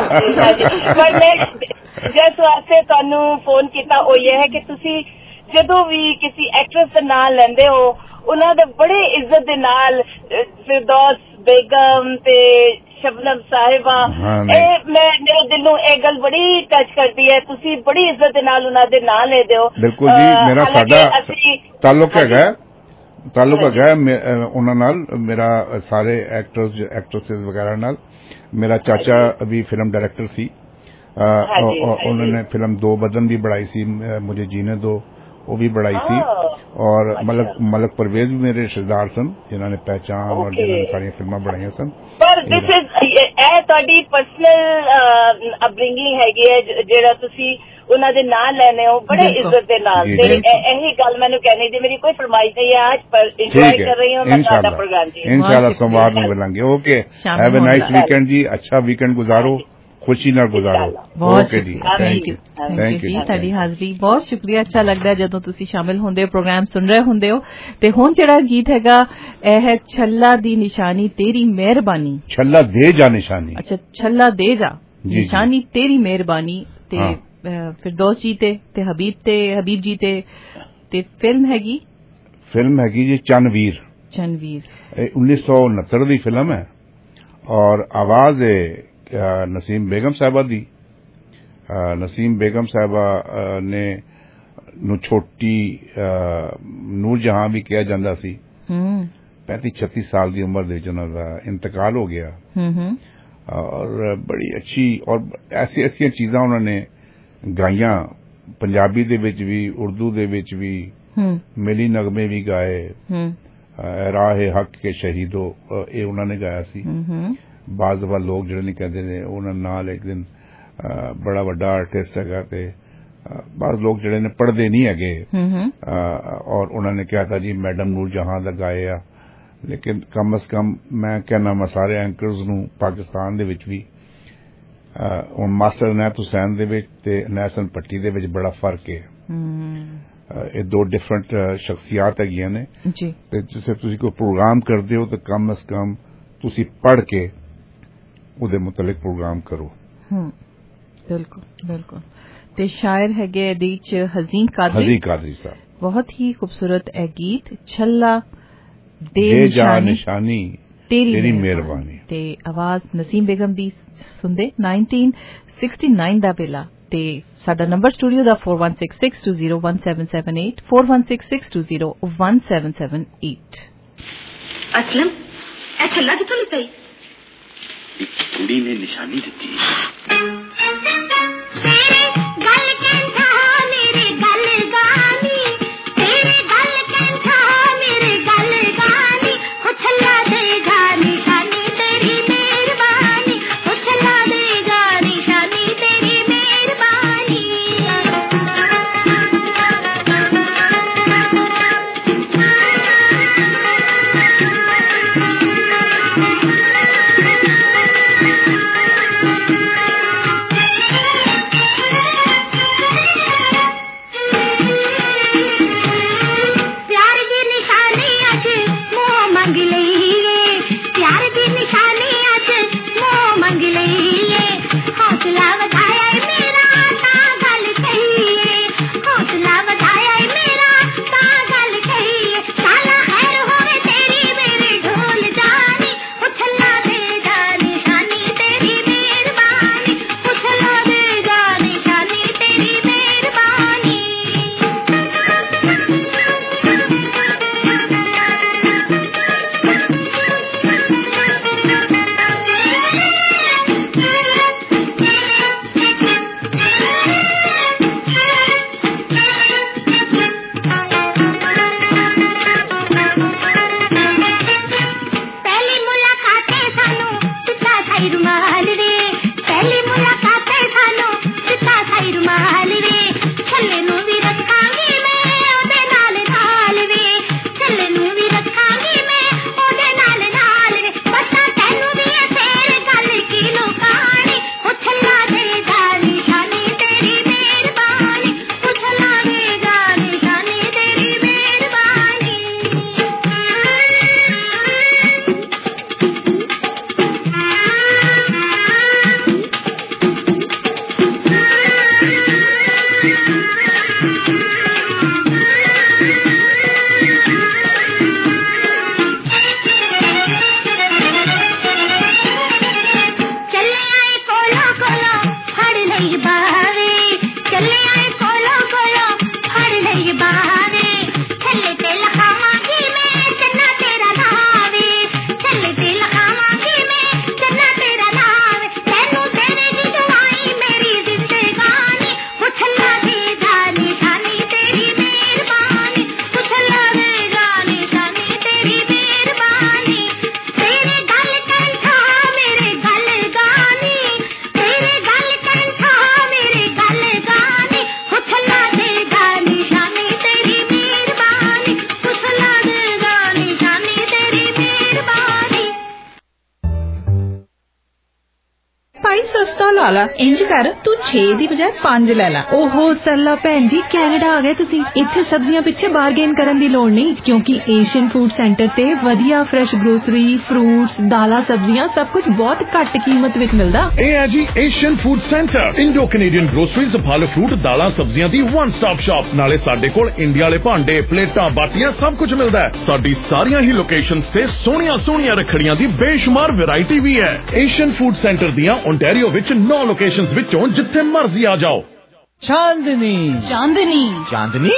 ਪਰ ਮੈਂ ਜਿਸ ਵਾਸਤੇ ਤੁਹਾਨੂੰ ਫੋਨ ਕੀਤਾ ਉਹ ਇਹ ਹੈ ਕਿ ਤੁਸੀਂ ਜਦੋਂ ਵੀ ਕਿਸੇ ਐਕਟਰਸ ਦਾ ਨਾਂ ਲੈਂਦੇ ਹੋ ਉਹਨਾਂ ਦੇ ਬੜੇ ਇੱਜ਼ਤ ਦੇ ਨਾਲ ਫਿਰਦੌਸ ਬੇਗਮ ਤੇ ਸ਼ਬਨਮ ਸਾਹਿਬਾ, ਇਹ ਮੈਂ ਮੇਰੇ ਦਿਲ ਨੂੰ ਇਹ ਗੱਲ ਬੜੀ ਟੱਚ ਕਰਦੀ ਹੈ। ਤੁਸੀਂ ਬੜੀ ਇੱਜ਼ਤ ਦੇ ਨਾਲ ਉਹਨਾਂ ਦੇ ਨਾਂ ਲੈਂਦੇ ਹੋ। ਬਿਲਕੁਲ ਜੀ, ਮੇਰਾ ਸਾਡਾ ਤਾਲੁਕ ਹੈਗਾ ਤਾਲੁਕ ਹੈਗਾ ਉਹਨਾਂ ਨਾਲ, ਮੇਰਾ ਸਾਰੇ ਐਕਟਰਸ ਐਕਟਰਸਿਸ ਵਗੈਰਾ ਨਾਲ। ਮੇਰਾ ਚਾਚਾ ਅਭੀ ਫਿਲਮ ਡਾਇਰੈਕਟਰ ਸੀ, ਉਹਨਾਂ ਨੇ ਫਿਲਮ ਦੋ ਬਦਨ ਵੀ ਬਣਾਈ ਸੀ, ਮੁਝੇ ਜੀਨੇ ਦੋ, ਉਹ ਵੀ ਬਣਾਈ ਸੀ। ਔਰ ਮਲਕ ਮਲਕ ਪਰਵੇਜ਼ ਵੀ ਮੇਰੇ ਰਿਸ਼ਤੇਦਾਰ ਸਨ ਜਿਨ੍ਹਾਂ ਨੇ ਪਹਿਚਾਨ ਔਰ ਜਿਨ੍ਹਾਂ ਨੇ ਸਾਰੀਆਂ ਫਿਲਮਾਂ ਬਣਾਈਆਂ ਸਨ। ਪਰ ਦਿਸ ਇਜ਼ ਇਹ ਤੁਹਾਡੀ ਪਰਸਨਲ ਅਪਬ੍ਰਿੰਗਿੰਗ ਹੈਗੀ ਹੈ ਜਿਹੜਾ ਤੁਸੀਂ ਉਹਨਾਂ ਦੇ ਨਾਂ ਲੈਣੇ ਹੋ ਬੜੇ ਇੱਜ਼ਤ ਦੇ ਨਾਲ। ਤੇ ਇਹੀ ਗੱਲ ਮੈਨੂੰ ਕਹਿਣੀ ਸੀ, ਮੇਰੀ ਕੋਈ ਫਰਮਾਇਸ਼ ਨਹੀਂ ਹੈ ਅੱਜ, ਪਰ ਇੰਜੋਏ ਕਰ ਰਹੀ ਹਾਂ ਮੈਂ ਤੁਹਾਡਾ ਪ੍ਰੋਗਰਾਮ ਜੀ। ਇਨਸ਼ਾਅੱਲਾ ਸੋਮਵਾਰ ਨੂੰ ਮਿਲਾਂਗੇ। Okay, have a nice weekend ਜੀ, ਅੱਛਾ ਵੀਕਐਂਡ ਗੁਜ਼ਾਰੋ, ਖੁਸ਼ੀ ਨਾਲ ਗੁਜ਼ਾਰੋ। ਓਕੇ ਜੀ, ਥੈਂਕ ਯੂ ਥੈਂਕ ਯੂ। ਤੁਹਾਡੀ ਹਾਜ਼ਰੀ ਬਹੁਤ ਸ਼ੁਕਰੀਆ। ਅੱਛਾ ਲੱਗਦਾ ਜਦੋਂ ਤੁਸੀਂ ਸ਼ਾਮਿਲ ਹੁੰਦੇ ਹੋ, ਪ੍ਰੋਗਰਾਮ ਸੁਣ ਰਹੇ ਹੁੰਦੇ ਹੋ। ਤੇ ਹੁਣ ਜਿਹੜਾ ਗੀਤ ਹੈਗਾ ਇਹ ਹੈ ਛੱਲਾ ਦੀ ਨਿਸ਼ਾਨੀ ਤੇਰੀ ਮਿਹਰਬਾਨੀ। ਛੱਲਾ ਦੇ ਜਾ ਨਿਸ਼ਾਨੀ। ਅੱਛਾ, ਛੱਲਾ ਦੇ ਜਾ ਨਿਸ਼ਾਨੀ ਤੇਰੀ ਮਿਹਰਬਾਨੀ ਤੇ ਫਿਰਦੌਸ ਜੀ ਤੇ ਤੇ ਹਬੀਬ ਤੇ ਹਬੀਬ ਜੀ ਤੇ ਤੇ ਫਿਲਮ ਹੈਗੀ ਫਿਲਮ ਹੈਗੀ ਜੀ ਚੰਨਵੀਰ। ਚੰਨਵੀਰ ਉੱਨੀ ਸੌ ਉਨੱਤਰ ਦੀ ਫਿਲਮ ਹੈ ਔਰ ਆਵਾਜ਼ ਹੈ ਨਸੀਮ ਬੇਗਮ ਸਾਹਿਬਾ ਦੀ। ਨਸੀਮ ਬੇਗਮ ਸਾਹਿਬਾ ਨੇ ਨੂੰ ਛੋਟੀ ਨੂਰ ਜਹਾਂ ਵੀ ਕਿਹਾ ਜਾਂਦਾ ਸੀ। ਪੈਂਤੀ ਛੱਤੀ ਸਾਲ ਦੀ ਉਮਰ ਦੇ ਵਿੱਚ ਉਹਨਾਂ ਦਾ ਇੰਤਕਾਲ ਹੋ ਗਿਆ ਔਰ ਬੜੀ ਅੱਛੀ ਔਰ ਐਸੀ ਐਸੀਆਂ ਚੀਜ਼ਾਂ ਉਹਨਾਂ ਨੇ ਗਾਈਆਂ, ਪੰਜਾਬੀ ਦੇ ਵਿੱਚ ਵੀ, ਉਰਦੂ ਦੇ ਵਿੱਚ ਵੀ, ਮਿਲੀ ਨਗਮੇ ਵੀ ਗਾਏ। ਰਾਹ ਹੱਕ ਕੇ ਸ਼ਹੀਦੋ ਇਹ ਉਹਨਾਂ ਨੇ ਗਾਇਆ ਸੀ। ਬਾਜ਼ ਦਫਾ ਲੋਕ ਜਿਹੜੇ ਨੇ ਕਹਿੰਦੇ ਨੇ ਉਹਨਾਂ ਨਾਲ ਇੱਕ ਦਿਨ ਬੜਾ ਵੱਡਾ ਆਰਟਿਸਟ ਹੈਗਾ ਤੇ ਬਾਜ਼ ਲੋਕ ਜਿਹੜੇ ਨੇ ਪੜ੍ਹਦੇ ਨਹੀਂ ਹੈਗੇ ਔਰ ਉਹਨਾਂ ਨੇ ਕਿਹਾ ਤਾਂ ਜੀ ਮੈਡਮ ਨੂਰ ਜਹਾਂ ਦਾ ਗਾਏ ਆ। ਲੇਕਿਨ ਕਮ ਅਜ਼ ਕਮ ਮੈਂ ਕਹਿਣਾ ਮੈਂ ਸਾਰੇ ਐਂਕਰਸ ਨੂੰ ਪਾਕਿਸਤਾਨ ਦੇ ਵਿੱਚ ਵੀ ਹੁਣ ਮਾਸਟਰ ਇਨਾਇਤ ਹੁਸੈਨ ਦੇ ਵਿੱਚ ਤੇ ਨੈਸਨ ਪੱਟੀ ਦੇ ਵਿੱਚ ਬੜਾ ਫਰਕ ਹੈ। ਇਹ ਦੋ ਡਿਫਰੈਂਟ ਸ਼ਖਸੀਅਤ ਹੈਗੀਆਂ ਨੇ ਤੇ ਜਿਸੇ ਤੁਸੀਂ ਕੋਈ ਪ੍ਰੋਗਰਾਮ ਕਰਦੇ ਹੋ ਤਾਂ ਕਮ ਅਜ਼ ਕਮ ਤੁਸੀਂ ਪੜ੍ਹ ਕੇ ਉਹਦੇ ਮੁਤਲਕ ਪ੍ਰੋਗਰਾਮ ਕਰੋ। ਬਿਲਕੁਲ ਬਿਲਕੁਲ। ਤੇ ਸ਼ਾਇਰ ਹੈਗੇ ਇਹਦੇ ਚ ਹਜ਼ੀਨ ਕਾਦਰੀ ਹਜ਼ੀਨ ਕਾਦਰੀ ਸਾਹਿਬ। ਬਹੁਤ ਹੀ ਖੂਬਸੂਰਤ ਇਹ ਗੀਤ ਛੱਲਾ ਦੇ ਜਾ ਨਿਸ਼ਾਨੀ ਤੇਰੀ ਮਿਹਰਬਾਨੀ ਤੇ ਆਵਾਜ਼ ਨਸੀਮ ਬੇਗਮ ਦੀ ਸੁਣਦੇ ਨਾਈਨਟੀਨ ਸਿਕਸਟੀ ਨਾਈਨ ਦਾ ਵੇਲਾ। ਤੇ ਸਾਡਾ ਨੰਬਰ ਸਟੂਡੀਓ ਦਾ four one six six two zero one seven seven eight four one six six two zero one seven seven eight। Aslam ਇਹ ਛੱਲਾ ਕਿੱਥੋਂ ਲਿੱਤਾ ਈ? एक कुड़ी ने निशानी दी। लाला इंज कर तू छे दी बजाय पांच ले ला। ओहो सरला भैन जी कैनेडा आ गए तुसी। इत्थे सब्जियां पिछे बारगेन करन दी लोड़ नहीं क्योंकि एशियन फूड सेंटर ते वधिया फ्रेश ग्रोसरी फ्रूट्स दाला सब्जियां सब कुछ बहुत घट कीमत विच मिलदा। ए है जी Asian food center Indo Canadian groceries फल फ्रूट दाला सब्जियां दी वन स्टॉप शॉप। नाले साडे कोल इंडिया वाले भांडे प्लेटां बाटियां सब कुछ मिलदा है। साडी सारियां ही लोकेशंस ते सोहणियां सोहणियां रखड़ियां दी बेशुमार वैरायटी भी है। एशियन फूड सेंटर दियां ओंटारियो विच नौ लोकेशंस विचों जिथे मर्जी आ जाओ। Chandni Chandni Chandni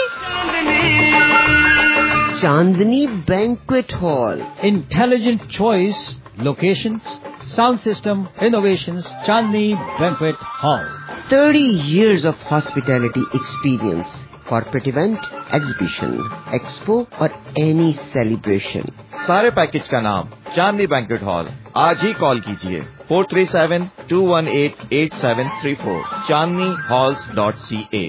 Chandni banquet hall. Intelligent choice locations sound system innovations Chandni banquet hall. thirty years of hospitality experience, corporate event, exhibition, expo और any celebration। सारे पैकेज का नाम चांदनी बैंक्वेट हॉल। आज ही कॉल कीजिए four three seven two one eight eight seven three four Chandni halls dot C A.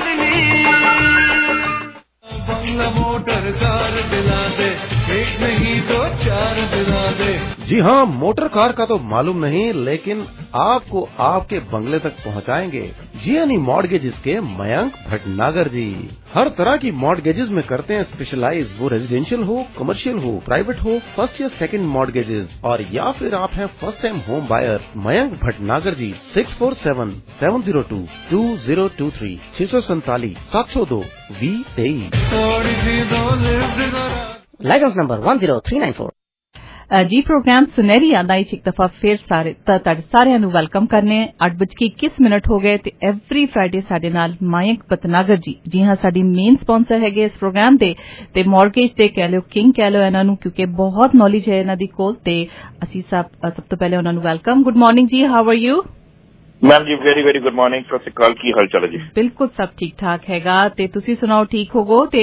बंगला motor car दिला दे, एक नहीं तो चार दिला दे। जी हाँ, मोटर कार का तो मालूम नहीं लेकिन आपको आपके बंगले तक पहुँचाएंगे जियानी मॉर्गेजेस के मयंक भटनागर जी। हर तरह की मॉर्गेजेस में करते हैं स्पेशलाइज, वो रेजिडेंशियल हो कमर्शियल हो प्राइवेट हो फर्स्ट या सेकंड मॉर्गेजेस और या फिर आप हैं first time home buyer. Mayank Bhatnagar ji six four seven seven zero two two zero two three छह सौ सैतालीस सात सौ दो वी तेईस। License number one zero three nine four. जी प्रोग्राम सुनहरी यादां च एक दफा फिर सारे तुहाडे सारिਆਂ ਨੂੰ ਵੈਲਕਮ ਕਰਨੇ ਅੱਠ ਵੱਜ ਕੇ ਇੱਕੀ ਮਿੰਟ ਹੋ ਗਏ ਤੇ ਐਵਰੀ ਫਰਾਈਡੇ ਸਾਡੇ ਨਾਲ ਮਾਇਕ ਭਟਨਾਗਰ ਜੀ ਜੀ ਹਾਂ ਸਾਡੀ ਮੇਨ ਸਪਾਂਸਰ ਹੈਗੇ ਇਸ ਪ੍ਰੋਗਰਾਮ ਦੇ ਤੇ ਮਾਰਗੇਜ ਦੇ ਕਹਿ ਲਓ ਕਿੰਗ ਕਹਿ ਲਓ ਇਹਨਾਂ ਨੂੰ ਕਿਉਂਕਿ ਬਹੁਤ ਨੌਲੇਜ ਹੈ ਇਹਨਾਂ ਦੀ ਕੋਲ ਤੇ ਅਸੀਂ ਸਭ ਸਭ ਤੋਂ ਪਹਿਲੇ ਉਹਨਾਂ ਨੂੰ ਵੈਲਕਮ ਗੁੱਡ ਮਾਰਨਿੰਗ ਜੀ ਹਾਊ ਆਰ ਯੂ मैम जी वेरी वेरी गुड मॉर्निंग सत श्री अकाल की हाल चाल है जी बिल्कुल सब ठीक ठाक हैगा ते तुसी सुनाओ ठीक होगो ते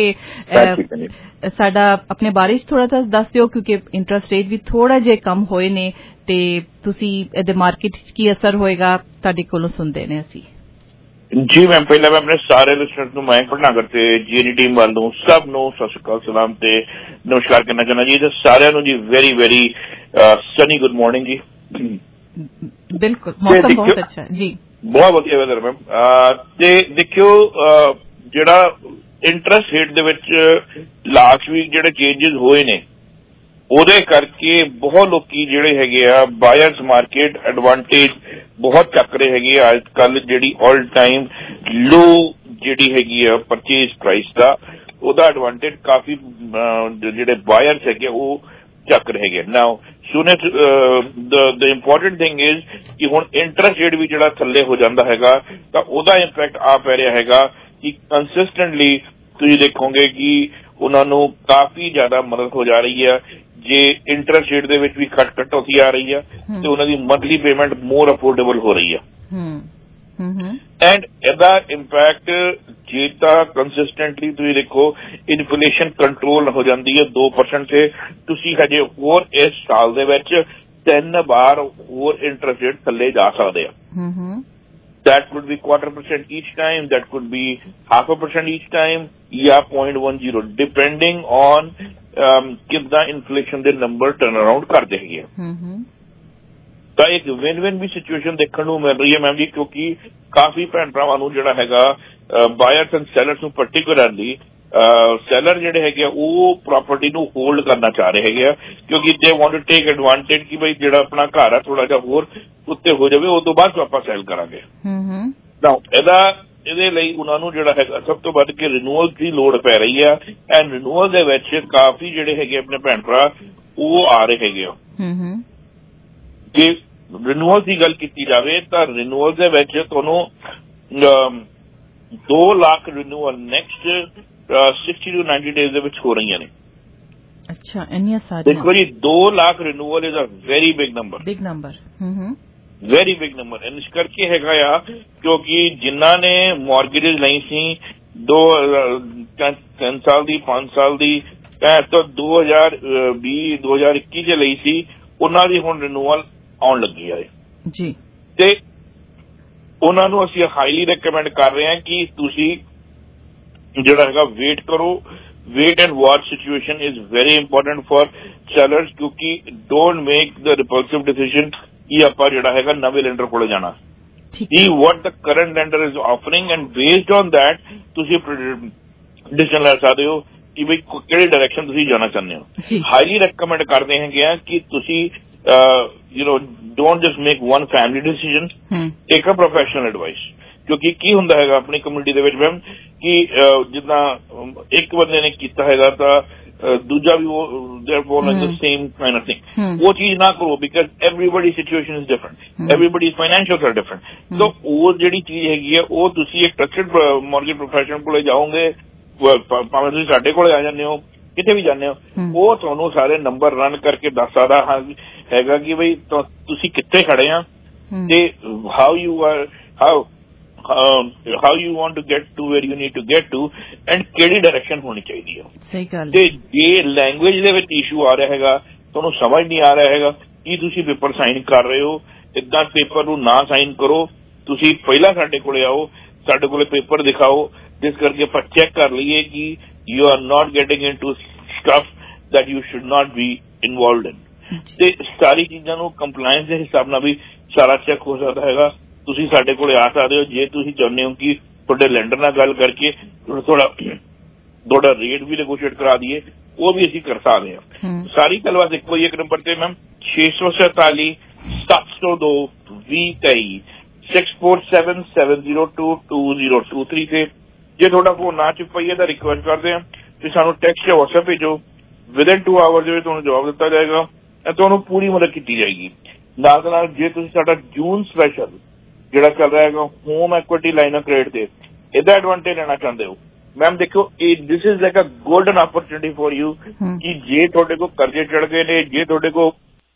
साडा अपने बारे च थोड़ा सा दस दियो क्योंकि इंटरेस्ट रेट भी थोड़ा जे कम होए ने ते तुसी एदे मार्केट च की असर होएगा तुहाडे कोलों सुनदे ने असी जी मैम पहले मैं अपने सारे लिसनर्स ਨੂੰ ਮਾਇਕ ਭਟਨਾਗਰ ਤੇ ਜੀਐਨਈ ਟੀਮ ਵੱਲੋਂ ਸਭ ਨੂੰ ਸਤਿ ਸ਼੍ਰੀ ਅਕਾਲ ਸਲਾਮ ਤੇ ਨਮਸਕਾਰ ਕਰਨਾ ਚਾਹੁੰਦਾ ਜੀ ਤੇ ਸਾਰਿਆਂ ਨੂੰ ਜੀ very very sunny good morning ਜੀ ਬਿਲਕੁਲ ਮੌਸਮ ਬਹੁਤ ਅੱਛਾ ਹੈ ਜੀ ਬਹੁਤ ਵਧੀਆ ਵੈਦਰ ਮੈਮ ਤੇ ਦੇਖਿਓ ਜਿਹੜਾ ਇੰਟਰਸਟ ਰੇਟ ਦੇ ਵਿੱਚ ਲਾਸਟ ਵੀਕ ਜਿਹੜੇ ਚੇਂਜਸ ਹੋਏ ਨੇ ਉਹਦੇ ਕਰਕੇ ਬਹੁਤ ਲੋਕੀ ਜਿਹੜੇ ਹੈਗੇ ਆ ਬਾਇਰਸ ਮਾਰਕੀਟ ਐਡਵਾਂਟੇਜ ਬਹੁਤ ਚੱਕ ਰਹੇ ਹੈਗੇ ਆ ਅੱਜ ਕੱਲ ਜਿਹੜੀ ਆਲ ਟਾਈਮ ਲੋ ਜਿਹੜੀ ਹੈਗੀ ਆ ਪਰਚੇਜ਼ ਪ੍ਰਾਈਸ ਦਾ ਉਹਦਾ ਐਡਵਾਂਟੇਜ ਕਾਫੀ ਜਿਹੜੇ ਬਾਇਰਸ ਹੈਗੇ ਉਹ ਚੱਕ ਰਹੇ ਹੈਗੇ ਨਾਓ ਸੂਨੈਸ ਦ ਇੰਪੋਰਟੈਂਟ ਥਿੰਗ ਇਜ਼ ਕਿ ਹੁਣ ਇੰਟਰਸਟ ਰੇਟ ਵੀ ਜਿਹੜਾ ਥੱਲੇ ਹੋ ਜਾਂਦਾ ਹੈਗਾ ਤਾਂ ਉਹਦਾ ਇੰਪੈਕਟ ਆ ਪੈ ਰਿਹਾ ਹੈਗਾ ਕਿ ਕੰਸਿਸਟੈਂਟਲੀ ਤੁਸੀਂ ਦੇਖੋਗੇ ਕਿ ਉਹਨਾਂ ਨੂੰ ਕਾਫੀ ਜ਼ਿਆਦਾ ਮਦਦ ਹੋ ਜਾ ਰਹੀ ਹੈ ਜੇ ਇੰਟਰਸਟ ਰੇਟ ਦੇ ਵਿੱਚ ਵੀ ਘੱਟ ਕਟੌਤੀ ਆ ਰਹੀ ਹੈ ਤੇ ਉਹਨਾਂ ਦੀ ਮੰਥਲੀ ਪੇਮੈਂਟ ਮੋਰ ਅਫੋਰਡੇਬਲ ਹੋ ਰਹੀ ਹੈ ਐਂਡ ਇਹਦਾ ਇੰਪੈਕਟ ਜੇ ਤਾਂ ਕੰਸਿਸਟੈਂਟਲੀ ਤੁਸੀਂ ਦੇਖੋ ਇਨਫਲੇਸ਼ਨ ਕੰਟਰੋਲ ਹੋ ਜਾਂਦੀ ਹੈ ਦੋ ਪਰਸੈਂਟ ਤੇ ਤੁਸੀਂ ਹਜੇ ਹੋਰ ਇਸ ਸਾਲ ਦੇ ਵਿੱਚ ਤਿੰਨ ਵਾਰ ਹੋਰ ਇੰਟਰਸਟ ਰੇਟ ਥੱਲੇ ਜਾ ਸਕਦੇ ਆ that could be quarter percent each time, that could be half a percent each time, या zero point one zero, depending on um, कितना inflation ਦੇ number turn around ਕਰ ਦੇਗੀ ਤਾਂ ਇੱਕ ਵਿਨ ਵਿਨ ਵੀ ਸਿਚੁਏਸ਼ਨ ਦੇਖਣ ਨੂੰ ਮਿਲ ਰਹੀ ਹੈ ਮੈਮ ਜੀ ਕਿਉਂਕਿ ਕਾਫੀ ਭੈਣ ਭਰਾਵਾਂ ਨੂੰ ਜਿਹੜਾ ਹੈਗਾ ਬਾਇਰਸ ਐਂਡ ਸੈਲਰਸ ਨੂੰ ਪਰਟੀਕੁਲਰਲੀ ਸੈਲਰ ਜਿਹੜੇ ਹੈਗੇ ਉਹ ਪ੍ਰਾਪਰਟੀ ਨੂੰ ਹੋਲਡ ਕਰਨਾ ਚਾਹ ਰਹੇ ਹੈਗੇ ਆ ਕਿਉਂਕਿ they want to take advantage ਕਿ ਬਈ ਜਿਹੜਾ ਆਪਣਾ ਘਰ ਆ ਥੋੜਾ ਜਿਹਾ ਹੋਰ ਉੱਤੇ ਹੋ ਜਾਵੇ ਉਸ ਤੋਂ ਬਾਅਦ ਆਪਾਂ ਸੈਲ ਕਰਾਂਗੇ ਨਾ ਇਹਦਾ ਇਹਦੇ ਲਈ ਉਹਨਾਂ ਨੂੰ ਜਿਹੜਾ ਹੈਗਾ ਸਭ ਤੋਂ ਵੱਧ ਕੇ ਰਿਨਿਊਅਲ ਦੀ ਲੋੜ ਪੈ ਰਹੀ ਆ ਐਂਡ ਰਿਨਿਊਅਲ ਦੇ ਵਿੱਚ ਕਾਫੀ ਜਿਹੜੇ ਹੈਗੇ ਆਪਣੇ ਭੈਣ ਭਰਾ ਉਹ ਆ ਰਹੇ ਹੈਗੇ ਆ ਜੇ ਰਿਨਿਊਅਲ ਦੀ ਗੱਲ ਕੀਤੀ ਜਾਵੇ ਤਾਂ ਰਿਨਿਊਅਲ ਦੇ ਵਿੱਚ ਤੁਹਾਨੂੰ ਦੋ lakh renewal next sixty to ninety days ਦੇ ਵਿੱਚ ਹੋ ਰਹੀਆਂ ਨੇ ਅੱਛਾ ਇੰਨੀਆਂ ਸਾਰੀਆਂ ਦੇਖੋ ਜੀ ਦੋ lakh renewal is a very big number big number very big number ਇਸ ਕਰਕੇ ਹੈਗਾ ਆ ਕਿਉਂਕਿ ਜਿਨ੍ਹਾਂ ਨੇ ਮੌਰਗੇਜਿਸ ਲਈ ਸੀ ਦੋ ਤਿੰਨ ਸਾਲ ਦੀ ਪੰਜ ਸਾਲ ਦੀ ਤਾਂ ਦੋ ਹਜ਼ਾਰ ਵੀਹ ਦੋ ਹਜ਼ਾਰ ਇੱਕੀ ਚ ਲਈ ਸੀ ਉਹਨਾਂ ਦੀ ਹੁਣ ਰਿਨਿਊਅਲ ਆਉਣ ਲੱਗੀ ਹੈ ਜੀ ਤੇ ਉਹਨਾਂ ਨੂੰ ਅਸੀਂ ਹਾਈਲੀ ਰეკਮੈਂਡ ਕਰ ਰਹੇ ਹਾਂ ਕਿ ਤੁਸੀਂ ਜਿਹੜਾ ਹੈਗਾ ਵੇਟ ਕਰੋ wait and watch situation is very important for sellers ਕਿਉਂਕਿ don't make the repulsive decision ਕਿ ਆਪਾਂ ਜਿਹੜਾ ਹੈਗਾ ਨਵੇਂ ਲੈਂਡਰ ਕੋਲ ਜਾਣਾ see what the current lender is offering and based on that ਤੁਸੀਂ ਡਿਸੀਜਨ ਲੈ ਸਕਦੇ ਹੋ ਕਿ ਵੀ ਕਿਹੜੀ ਡਾਇਰੈਕਸ਼ਨ ਤੁਸੀਂ ਜਾਣਾ ਚਾਹੁੰਦੇ ਹੋ ਹਾਈਲੀ ਰეკਮੈਂਡ ਕਰਦੇ ਹੈਗੇ ਆ ਕਿ ਤੁਸੀਂ you know don't just make one family decision take a professional advice ਕਿਉਂਕਿ ਕੀ ਹੁੰਦਾ ਹੈਗਾ ਆਪਣੀ ਕਮਿਊਨਿਟੀ ਦੇ ਵਿੱਚ ਮੈਮ ਕਿ ਜਿੱਦਾਂ ਇੱਕ ਬੰਦੇ ਨੇ ਕੀਤਾ ਹੈਗਾ ਤਾਂ ਦੂਜਾ ਵੀ ਉਹ there following the same kind of thing ਉਹ ਚੀਜ਼ ਨਾ ਕਰੋ because everybody situation is different everybody financial are different so ਉਹ ਜਿਹੜੀ ਚੀਜ਼ ਹੈਗੀ ਹੈ ਉਹ ਤੁਸੀਂ ਇੱਕ ਟਰਸਟਡ ਮੌਰਗੇਜ ਪ੍ਰੋਫੈਸ਼ਨਲ ਕੋਲੇ ਜਾਓਗੇ ਭਾਵੇਂ ਤੁਸੀਂ ਸਾਡੇ ਕੋਲੇ ਆ ਜਾਂਦੇ ਹੋ ਕਿਤੇ ਵੀ ਜਾਂਦੇ ਹੋ ਉਹ ਤੁਹਾਨੂੰ ਸਾਰੇ ਨੰਬਰ ਰਨ ਕਰਕੇ ਦੱਸ ਸਕਦਾ ਹੈਗਾ ਕਿ ਬਈ ਤੁਸੀਂ ਕਿੱਥੇ ਖੜੇ ਆ ਤੇ how you are how how you want to get to where you need to get to and ਕਿਹੜੀ ਡਾਇਰੈਕਸ਼ਨ ਹੋਣੀ ਚਾਹੀਦੀ ਹੈ ਸਹੀ ਗੱਲ ਤੇ ਜੇ ਲੈਂਗੁਏਜ ਦੇ ਵਿੱਚ ਇਸ਼ੂ ਆ ਰਿਹਾ ਹੈਗਾ ਤੁਹਾਨੂੰ ਸਮਝ ਨਹੀਂ ਆ ਰਿਹਾ ਹੈਗਾ ਕੀ ਤੁਸੀਂ ਪੇਪਰ ਸਾਈਨ ਕਰ ਰਹੇ ਹੋ ਏਦਾਂ ਪੇਪਰ ਨੂੰ ਨਾ ਸਾਈਨ ਕਰੋ ਤੁਸੀਂ ਪਹਿਲਾਂ ਸਾਡੇ ਕੋਲੇ ਆਓ ਸਾਡੇ ਕੋਲੇ ਪੇਪਰ ਦਿਖਾਓ ਜਿਸ ਕਰਕੇ ਆਪਾਂ ਚੈੱਕ ਕਰ ਲਈਏ ਕਿ you are not getting into stuff that you should not be involved in ਤੇ ਸਾਰੀ ਚੀਜ਼ਾਂ ਨੂੰ ਕੰਪਲਾਇੰਸ ਦੇ ਹਿਸਾਬ ਨਾਲ ਵੀ ਸਾਰਾ ਚੈੱਕ ਹੋ ਸਕਦਾ ਹੈਗਾ ਤੁਸੀਂ ਸਾਡੇ ਕੋਲੇ ਆ ਸਕਦੇ ਹੋ ਜੇ ਤੁਸੀਂ ਚਾਹੁੰਦੇ ਹੋ ਕਿ ਤੁਹਾਡੇ ਲੈਂਡਰ ਨਾਲ ਗੱਲ ਕਰਕੇ ਥੋੜਾ ਥੋੜਾ ਰੇਟ ਵੀ ਨੈਗੋਸ਼ੀਏਟ ਕਰਾ ਦਈਏ ਉਹ ਵੀ ਅਸੀਂ ਕਰ ਸਕਦੇ ਹਾਂ ਸਾਰੀ ਗੱਲਬਾਤ ਇੱਕੋ ਹੀ ਇੱਕ ਨੰਬਰ ਤੇ ਮੈਮ ਛੇ ਸੌ ਸੈਤਾਲੀ ਸੱਤ ਸੌ ਦੋ ਵੀਹ ਤੇਈ six four seven seven zero two two zero two three ਤੇ ਜੇ ਤੁਹਾਡਾ ਫੋਨ ਨਾ ਚੁੱਕ ਪਾਈਏ ਤਾਂ ਰਿਕੁਐਸਟ ਕਰਦੇ ਹਾਂ ਕਿ ਸਾਨੂੰ ਟੈਕਸਟ ਜਾਂ ਵਟਸਐਪ ਭੇਜੋ ਵਿਦਨ ਟੂ ਆਵਰ ਦੇ ਵਿੱਚ ਤੁਹਾਨੂੰ ਜਵਾਬ ਦਿੱਤਾ ਜਾਏਗਾ ਤੁਹਾਨੂੰ ਪੂਰੀ ਮਦਦ ਕੀਤੀ ਜਾਏਗੀ। ਨਾਲ ਦੇ ਨਾਲ ਜੇ ਤੁਸੀਂ ਸਾਡਾ ਜੂਨ ਸਪੈਸ਼ਲ ਜਿਹੜਾ ਚੱਲ ਰਿਹਾ ਹੈਗਾ home equity line of credit ਤੇ ਇਹਦਾ ਐਡਵਾਂਟੇਜ ਲੈਣਾ ਚਾਹੁੰਦੇ ਹੋ, ਮੈਮ ਦੇਖੋ this is like a golden opportunity for you ਕਿ ਜੇ ਤੁਹਾਡੇ ਕੋਲ ਕਰਜ਼ੇ ਚੜ ਗਏ ਨੇ, ਜੇ ਤੁਹਾਡੇ ਕੋਲ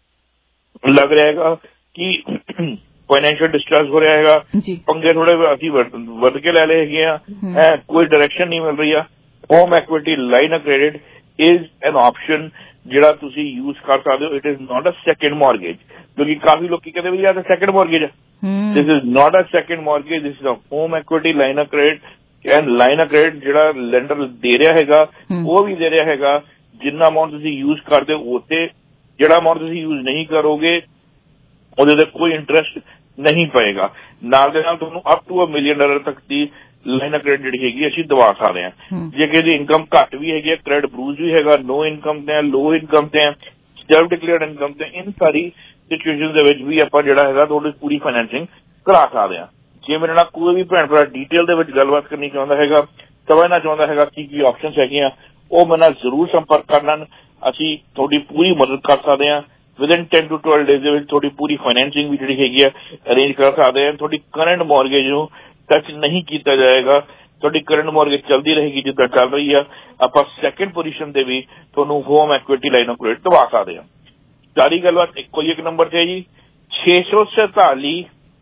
ਲੱਗ ਰਿਹਾ ਹੈਗਾ ਕਿ ਫਾਈਨੈਂਸ਼ੀਅਲ ਡਿਸਟ੍ਰੈਸ ਹੋ ਰਿਹਾ ਹੈਗਾ, ਪੰਗੇ ਥੋੜੇ ਅਸੀਂ ਵੱਧ ਕੇ ਲੈ ਲਏ ਹੈਗੇ ਆ, ਕੋਈ ਡਾਇਰੈਕਸ਼ਨ ਨਹੀਂ ਮਿਲ ਰਹੀ ਆ, home equity line of credit is an option ਜਿਹੜਾ ਤੁਸੀਂ ਯੂਜ਼ ਕਰ ਸਕਦੇ ਹੋ। It is not a second mortgage, ਕਿਉਂਕਿ ਕਾਫੀ ਲੋਕੀ ਕਹਿੰਦੇ ਵੀ ਯਾਰ ਤਾਂ ਸੈਕੰਡ ਮੌਰਗੇਜ ਹੈ। This is not a second mortgage, this is a home equity line of credit and line of credit ਜਿਹੜਾ ਲੈਂਡਰ ਦੇ ਰਿਹਾ ਹੈਗਾ ਉਹ ਵੀ ਦੇ ਰਿਹਾ ਹੈਗਾ ਜਿੰਨਾ ਅਮਾਊਂਟ ਤੁਸੀਂ ਯੂਜ਼ ਕਰਦੇ ਹੋ ਉਹ ਤੇ, ਜਿਹੜਾ ਅਮਾਊਂਟ ਤੁਸੀਂ ਯੂਜ਼ ਨਹੀਂ ਕਰੋਗੇ ਉਹਦੇ ਤੇ ਕੋਈ ਇੰਟਰਸਟ ਨਹੀਂ ਪਏਗਾ। ਨਾਲ ਦੇ ਨਾਲ ਤੁਹਾਨੂੰ up to a million dollar ਤੱਕ ਦੀ ਲਾਈਨ ਆਫ ਕ੍ਰੈਡਿਟ ਜਿਹੜੀ ਹੈਗੀ ਅਸੀਂ ਦਵਾ ਸਕਦੇ ਹਾਂ। ਜੇ ਕਿਸੇ ਦੀ ਇਨਕਮ ਘੱਟ ਵੀ ਹੈਗੀ ਹੈ, ਕ੍ਰੈਡਿਟ ਬਰੂਜ ਵੀ ਹੈਗਾ, ਨੋ ਇਨਕਮ ਤੇ ਹੈ, ਲੋ ਇਨਕਮ ਤੇ ਹੈ, ਸੈਲਫ ਡਿਕਲੇਅਰਡ ਇਨਕਮ ਤੇ, ਇਨ ਸਾਰੀ ਸਿਚੁਏਸ਼ਨ ਦੇ ਵਿੱਚ ਵੀ ਆਪਾਂ ਜਿਹੜਾ ਹੈਗਾ ਤੁਹਾਡੀ ਪੂਰੀ ਫਾਈਨੈਂਸਿੰਗ ਕਰਾ ਸਕਦੇ ਹਾਂ। ਜੇ ਮੇਰੇ ਨਾਲ ਕੋਈ ਵੀ ਭੈਣ ਭਰਾ ਡਿਟੇਲ ਦੇ ਵਿੱਚ ਗੱਲਬਾਤ ਕਰਨੀ ਚਾਹੁੰਦਾ ਹੈਗਾ, ਸਮਝਣਾ ਚਾਹੁੰਦਾ ਹੈਗਾ ਕੀ ਕੀ ਆਪਸ਼ਨਸ ਹੈਗੀਆਂ, ਉਹ ਮੇਰੇ ਨਾਲ ਜ਼ਰੂਰ ਸੰਪਰਕ ਕਰ ਲੈਣ, ਅਸੀਂ ਤੁਹਾਡੀ ਪੂਰੀ ਮਦਦ ਕਰ ਸਕਦੇ ਹਾਂ। Within ten to twelve days ਦੇ ਵਿੱਚ ਤੁਹਾਡੀ ਪੂਰੀ ਫਾਈਨੈਂਸਿੰਗ ਵੀ ਜਿਹੜੀ ਹੈਗੀ ਹੈ ਅਰੇਂਜ ਕਰ ਸਕਦੇ ਹਾਂ। ਤੁਹਾਡੀ ਕਰੰਟ ਮੌਰਗੇਜ ਨੂੰ ਟੱਚ ਨਹੀਂ ਕੀਤਾ ਜਾਏਗਾ, ਤੁਹਾਡੀ ਕਰੰਟ ਮੌਰਗੇਜ ਚੱਲਦੀ ਰਹੇਗੀ ਜਿੱਦਾਂ ਚੱਲ ਰਹੀ ਆ। ਆਪਾਂ ਸੈਕੰਡ ਪੋਜੀਸ਼ਨ ਤੇ ਵੀ ਤੁਹਾਨੂੰ home equity line of credit ਦਵਾ ਸਕਦੇ ਹਾਂ। ਸਾਰੀ ਗੱਲਬਾਤ ਇੱਕੋ ਹੀ ਇੱਕ ਨੰਬਰ ਤੇ ਹੈ ਜੀ, ਛੇ ਸੌ ਸੈਤਾਲੀ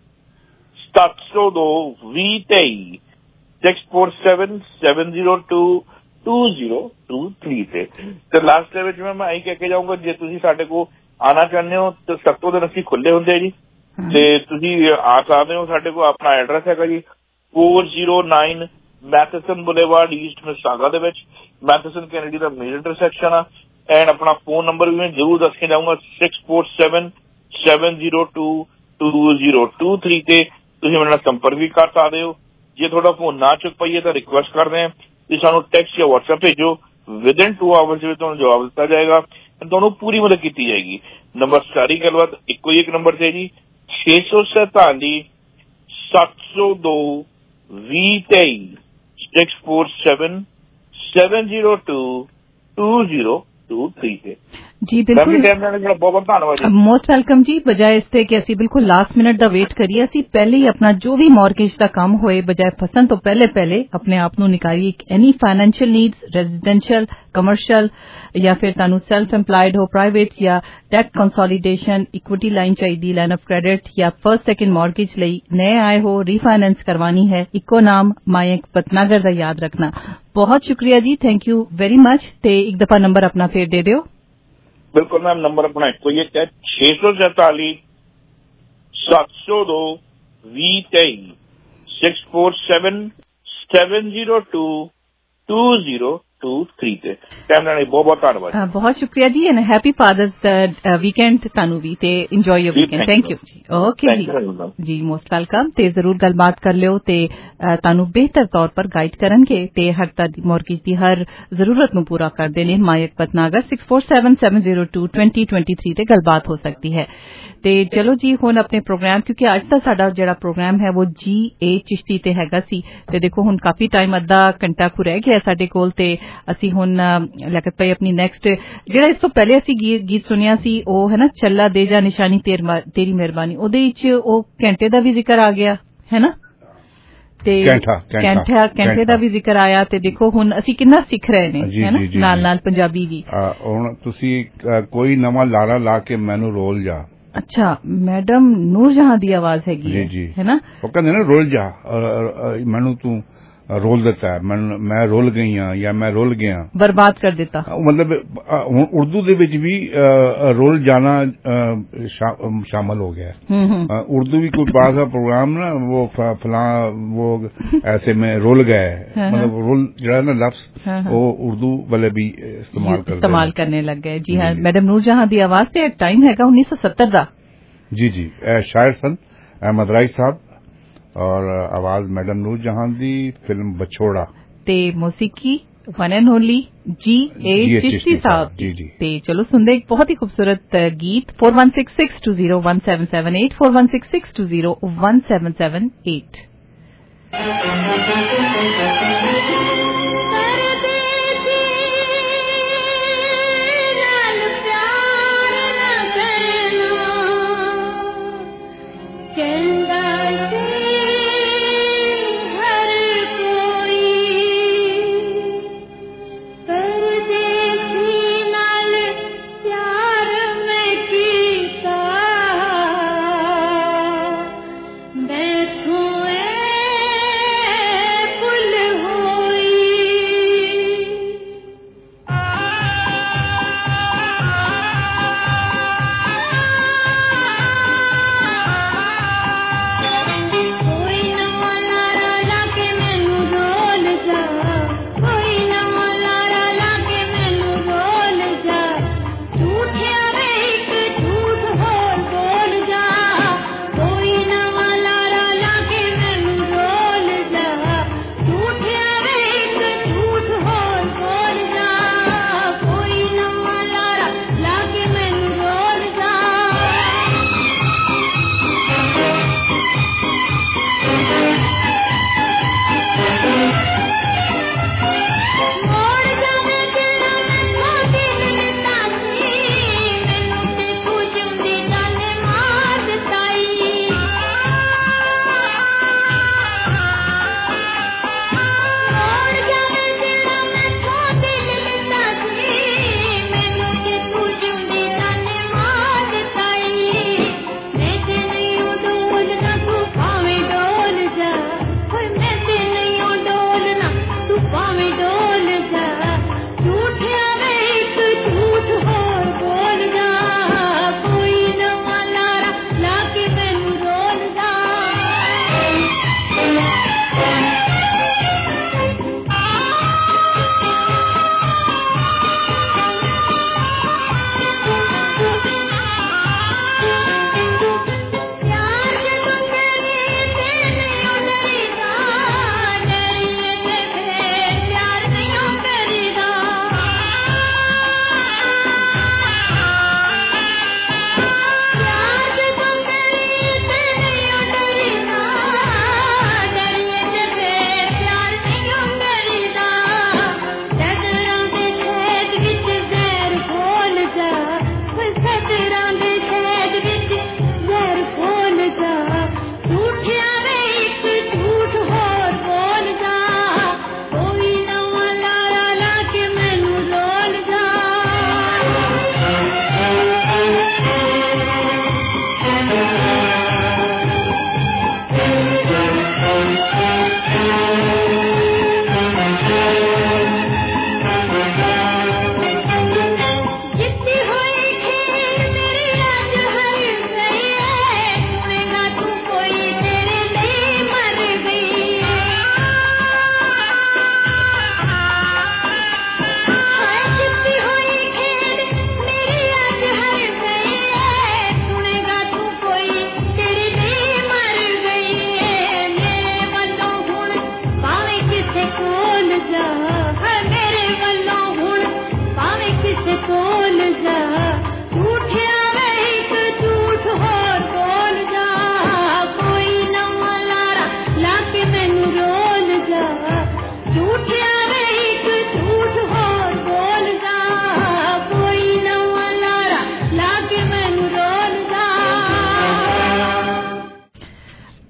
ਸੱਤ ਸੌ ਦੋ ਵੀਹ ਤੇਈ six four seven seven zero two two zero two three ਤੇ ਲਾਸਟ ਦੇ ਵਿੱਚ ਮੈਂ ਇਹੀ ਕਹਿ ਕੇ ਜਾਊਂਗਾ, ਜੇ ਤੁਸੀਂ ਸਾਡੇ ਕੋਲ ਆਉਣਾ ਚਾਹੁੰਦੇ ਹੋ ਤਾਂ ਸੱਤੋਂ ਦਿਨ ਅਸੀਂ ਖੁੱਲੇ ਹੁੰਦੇ ਆ ਜੀ, ਤੇ ਤੁਸੀਂ ਆ ਸਕਦੇ ਹੋ। ਸਾਡੇ ਕੋਲ ਆਪਣਾ ਐਡਰੈਸ ਹੈਗਾ ਜੀ four zero nine Matheson Boulevard East Mississauga ਦੇ ਵਿੱਚ, ਮੈਥਸਨ ਕੈਨੇਡੀ ਦਾ ਮੇਜਰ ਇੰਟਰਸੈਕਸ਼ਨ ਆ। ਐਂਡ ਆਪਣਾ ਫੋਨ ਨੰਬਰ ਵੀ ਮੈਂ ਜ਼ਰੂਰ ਦੱਸ ਕੇ ਜਾਊਂਗਾ six four seven seven zero two two zero two three ਤੇ ਤੁਸੀਂ ਮੇਰੇ ਨਾਲ ਸੰਪਰਕ ਵੀ ਕਰ ਸਕਦੇ ਹੋ। ਜੇ ਤੁਹਾਡਾ ਫੋਨ ਨਾ ਚੁੱਕ ਪਾਈਏ ਤਾਂ ਰਿਕੁਐਸਟ ਕਰਦੇ ਹਾਂ ਕਿ ਸਾਨੂੰ ਟੈਕਸਟ ਜਾਂ ਵਟਸਐਪ ਭੇਜੋ, ਵਿਦਿਨ ਟੂ ਆਵਰਸ ਵਿੱਚ ਤੁਹਾਨੂੰ ਜਵਾਬ ਦਿੱਤਾ ਜਾਏਗਾ, ਤੁਹਾਨੂੰ ਪੂਰੀ ਮਦਦ ਕੀਤੀ ਜਾਏਗੀ। ਨੰਬਰ ਸਾਰੀ ਗੱਲਬਾਤ ਇੱਕੋ ਹੀ ਇੱਕ ਨੰਬਰ ਤੇ ਜੀ, ਛੇ ਸੌ ਸੈਤਾਲੀ ਸੱਤ ਸੌ ਦੋ ਵੀਹ ਤੇਈ six four seven seven zero two two zero two three ਤੇ। ਜੀ ਬਿਲਕੁਲ, ਬਹੁਤ ਬਹੁਤ ਧੰਨਵਾਦ ਜੀ, ਮੋਸਟ ਵੈਲਕਮ ਜੀ। ਬਜਾਏ ਇਸ ਤੇ ਕਿ ਅਸੀਂ ਬਿਲਕੁਲ ਲਾਸਟ ਮਿੰਟ ਦਾ ਵੇਟ ਕਰੀਏ, ਅਸੀਂ ਪਹਿਲੇ ਹੀ ਆਪਣਾ ਜੋ ਵੀ ਮਾਰਗੇਜ ਦਾ ਕੰਮ ਹੋਏ ਬਜਾਏ ਫਸਣ ਤੋਂ ਪਹਿਲੇ ਪਹਿਲੇ ਆਪਣੇ ਆਪ ਨੂੰ ਨਿਕਾਲੀਏ। Any financial needs, residential, commercial ਜਾਂ ਫਿਰ ਤੁਹਾਨੂੰ ਸੈਲਫ ਇੰਪਲਾਇਡ ਹੋ, ਪ੍ਰਾਈਵੇਟ ਜਾਂ ਡੈਟ ਕੰਸੋਲੀਡੇਸ਼ਨ, ਇਕੁਇਟੀ ਲਾਈਨ ਚਾਹੀਦੀ, ਲਾਈਨ ਆਫ ਕ੍ਰੈਡਿਟ ਜਾਂ ਫਰਸਟ ਸੈਕਿੰਡ ਮਾਰਗੇਜ ਲਈ ਨए ਆਏ ਹੋ, ਰੀਫਾइनेंस करवानी है, इको नाम मायंक पटनागर का याद रखना। बहुत शुक्रिया जी, थैंक यू वेरी मच। ते एक दफा नंबर अपना फिर दे दियो। बिल्कुल मैम, नंबर अपना एक ये है छे सौ सैताली सात सौ दो वी तेई six four seven seven zero two two zero two three ਤੇ ਕੈਮਰਾ ਨੇ ਬਹੁਤ ਬਹੁਤ ਧੰਨਵਾਦ। ਬਹੁਤ ਸ਼ੁਕਰੀਆ ਜੀ, ਐਂਡ ਹੈਪੀ ਫਾਦਰਸ ਵੀਕਐਂਡ ਤੁਹਾਨੂੰ ਵੀ, ਤੇ enjoy your weekend. Thank you ਜੀ, ਓਕੇ ਜੀ ਜੀ, ਮੋਸਟ ਵੈਲਕਮ। ਤੇ ਜ਼ਰੂਰ ਗੱਲਬਾਤ ਕਰ ਲਿਓ ਤੇ ਤੁਹਾਨੂੰ ਬਿਹਤਰ ਤੌਰ ਪਰ ਗਾਈਡ ਕਰਨਗੇ ਤੇ ਹਰ ਤਰ੍ਹਾਂ ਮਾਰਗੇਜ ਦੀ ਹਰ ਜ਼ਰੂਰਤ ਨੂੰ ਪੂਰਾ ਕਰਦੇ ਨੇ। Mike Bhatnagar six four seven seven zero two twenty twenty three ਤੇ ਗੱਲਬਾਤ ਹੋ ਸਕਦੀ ਹੈ। ਤੇ ਚਲੋ ਜੀ ਹੁਣ ਆਪਣੇ ਪ੍ਰੋਗਰਾਮ, ਕਿਉਂਕਿ ਅੱਜ ਦਾ ਸਾਡਾ ਜਿਹੜਾ ਪ੍ਰੋਗਰਾਮ ਹੈ ਉਹ ਜੀ ਏ ਚਿਸ਼ਤੀ ਤੇ ਹੈਗਾ ਸੀ, ਤੇ ਦੇਖੋ ਹੁਣ ਕਾਫੀ ਟਾਈਮ ਅੱਧਾ ਘੰਟਾ ਕੁ ਰਹਿ ਗਿਆ ਸਾਡੇ ਕੋਲ, ਤੇ ਅਸੀਂ ਹੁਣ ਲਿਆਕਤ ਭਾਈ ਆਪਣੀ ਨੈਕਸਟ ਜਿਹੜਾ ਇਸ ਤੋਂ ਪਹਿਲੇ ਅਸੀਂ ਗੀਤ ਸੁਣਿਆ ਸੀ ਉਹ ਹੈ ਨਾ ਚੱਲਾ ਦੇ ਜਾ ਨਿਸ਼ਾਨੀ ਤੇਰੀ ਮਿਹਰਬਾਨੀ, ਉਹਦੇ ਵਿੱਚ ਉਹ ਘੰਟੇ ਦਾ ਵੀ ਜ਼ਿਕਰ ਆ ਗਿਆ ਹੈ ਨਾ, ਤੇ ਕੈਂਠਾ ਕੈਂਠੇ ਦਾ ਵੀ ਜ਼ਿਕਰ ਆਇਆ, ਤੇ ਦੇਖੋ ਹੁਣ ਅਸੀਂ ਕਿੰਨਾ ਸਿੱਖ ਰਹੇ ਨੇ ਹੈ ਨਾ ਨਾਲ ਨਾਲ ਪੰਜਾਬੀ ਵੀ। ਹੁਣ ਤੁਸੀਂ ਕੋਈ ਨਵਾਂ ਲਾਰਾ ਲਾ ਕੇ ਮੈਨੂੰ ਰੋਲ ਜਾ। ਅੱਛਾ, ਮੈਡਮ ਨੂਰ ਜਹਾਂ ਦੀ ਆਵਾਜ਼ ਹੈਗੀ ਹੈ ਨਾ, ਉਹ ਕਹਿੰਦੇ ਨਾ ਰੋਲ ਜਾ, ਮੈਨੂੰ ਤੂੰ ਰੋਲ ਦਿੱਤਾ ਹੈ, ਮੈਂ ਰੋਲ ਗਈ ਹਾਂ ਜਾਂ ਮੈਂ ਰੋਲ ਗਿਆ, ਬਰਬਾਦ ਕਰ ਦਿੱਤਾ। ਮਤਲਬ ਹੁਣ ਉਰਦੂ ਦੇ ਵਿੱਚ ਵੀ ਰੋਲ ਜਾਣਾ ਸ਼ਾਮਲ ਹੋ ਗਿਆ। ਉਰदू भी कोई पास का प्रोग्राम ना वो फला वो ऐसे में रोल गए, मतलब रोल जो है ना लफ्ज वो उर्दू वाले भी इस्तेमाल करते इस्तेमाल करने लग गए। जी हाँ, मैडम नूर जहाँ दी आवाज से टाइम हैगा उन्नीस सौ सत्तर का। जी जी, शायर सन अहमद राय साहब और आवाज मैडम नूर जहां दी, फिल्म बछोड़ा ते मौसीकी one and only G A Chishti साहब। जी जी, ते चलो सुनते एक बहुत ही खूबसूरत गीत। Four one six six two zero one seven seven eight four one six six two zero one seven seven eight.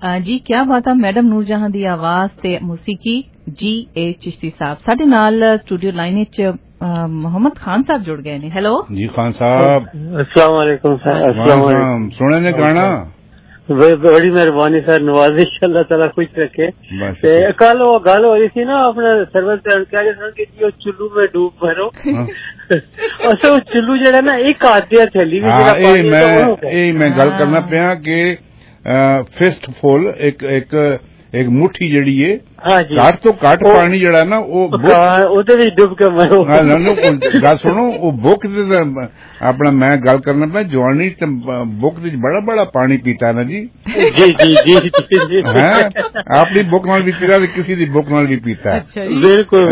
ਜੀ ਕੀ ਬਾਤ ਹੈ ਮੈਡਮ ਨੂਰਜਹਾਂ ਦੀ ਆਵਾਜ਼ ਤੇ ਮੌਸੀਕੀ ਜੀ ਏ ਚਿਸ਼ਤੀ ਸਾਹਿਬ ਸਾਡੇ ਨਾਲ ਸਟੂਡੀਓ ਲਾਈਨ ਵਿੱਚ मोहम्मद खान साहब जुड़ गए ने हेलो जी खान साहब अस्सलाम वालेकुम सर अस्सलाम वालेकुम सुने ने गाना बड़ी मेहरबानी सर नवाजिश अल्लाह ताला खुश रखे ते कल वो गल हो रही थी ना अपने सर्वर पे कह रहे थे कि जो चुल्लू में डूब भरो अच्छा वो चुल्लू जेड़ा ना एक आदि थैली भी जेड़ा पानी मैं ए मैं गल करना पिया कि फर्स्ट ऑफ ऑल एक एक एक मुट्ठी जड़ी है घट तो घट पानी जड़ा ना ओदे डुब के मरो गल सुनो वो बुक अपना मैं गल करना पे जवानी बुक बड़ा बड़ा पानी पीता है ना जी जी जी जी है अपनी बुक नाल भी पीता है किसी दी बुक नाल भी पीता है बिल्कुल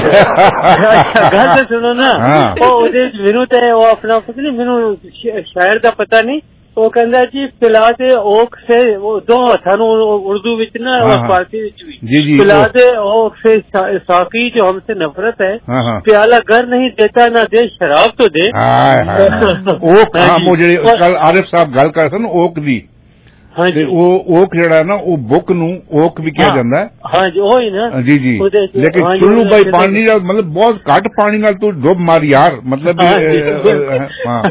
गल तो सुनो ना ओदे मेनू ते वो अपना पता नहीं मेनू शायर दा पता नहीं वो कहता जी पिला दे ओक से वो दो हथां उर्दू विच ना और फारसी विच भी पिला दे ओक से साकी जो हमसे नफरत है प्याला घर नहीं देता ना दे शराब तो दे ओक वो जेडी कल आरिफ साहब गल कर सन ओक दी ਤੇ ਉਹ ਓਕ ਜਿਹੜਾ ਨਾ ਉਹ ਬੁੱਕ ਨੂੰ ਓਕ ਵੀ ਕਿਹਾ ਜਾਂਦਾ ਹੈ ਹਾਂ ਜੀ ਉਹ ਹੀ ਨਾ ਜੀ ਜੀ ਲੇਕਿਨ ਚੁੱਲੂ ਬਾਈ ਪਾਣੀ ਨਾਲ ਮਤਲਬ ਬਹੁਤ ਘੱਟ ਪਾਣੀ ਨਾਲ ਤੂੰ ਡੁੱਬ ਮਾਰ ਯਾਰ ਮਤਲਬ ਹਾਂ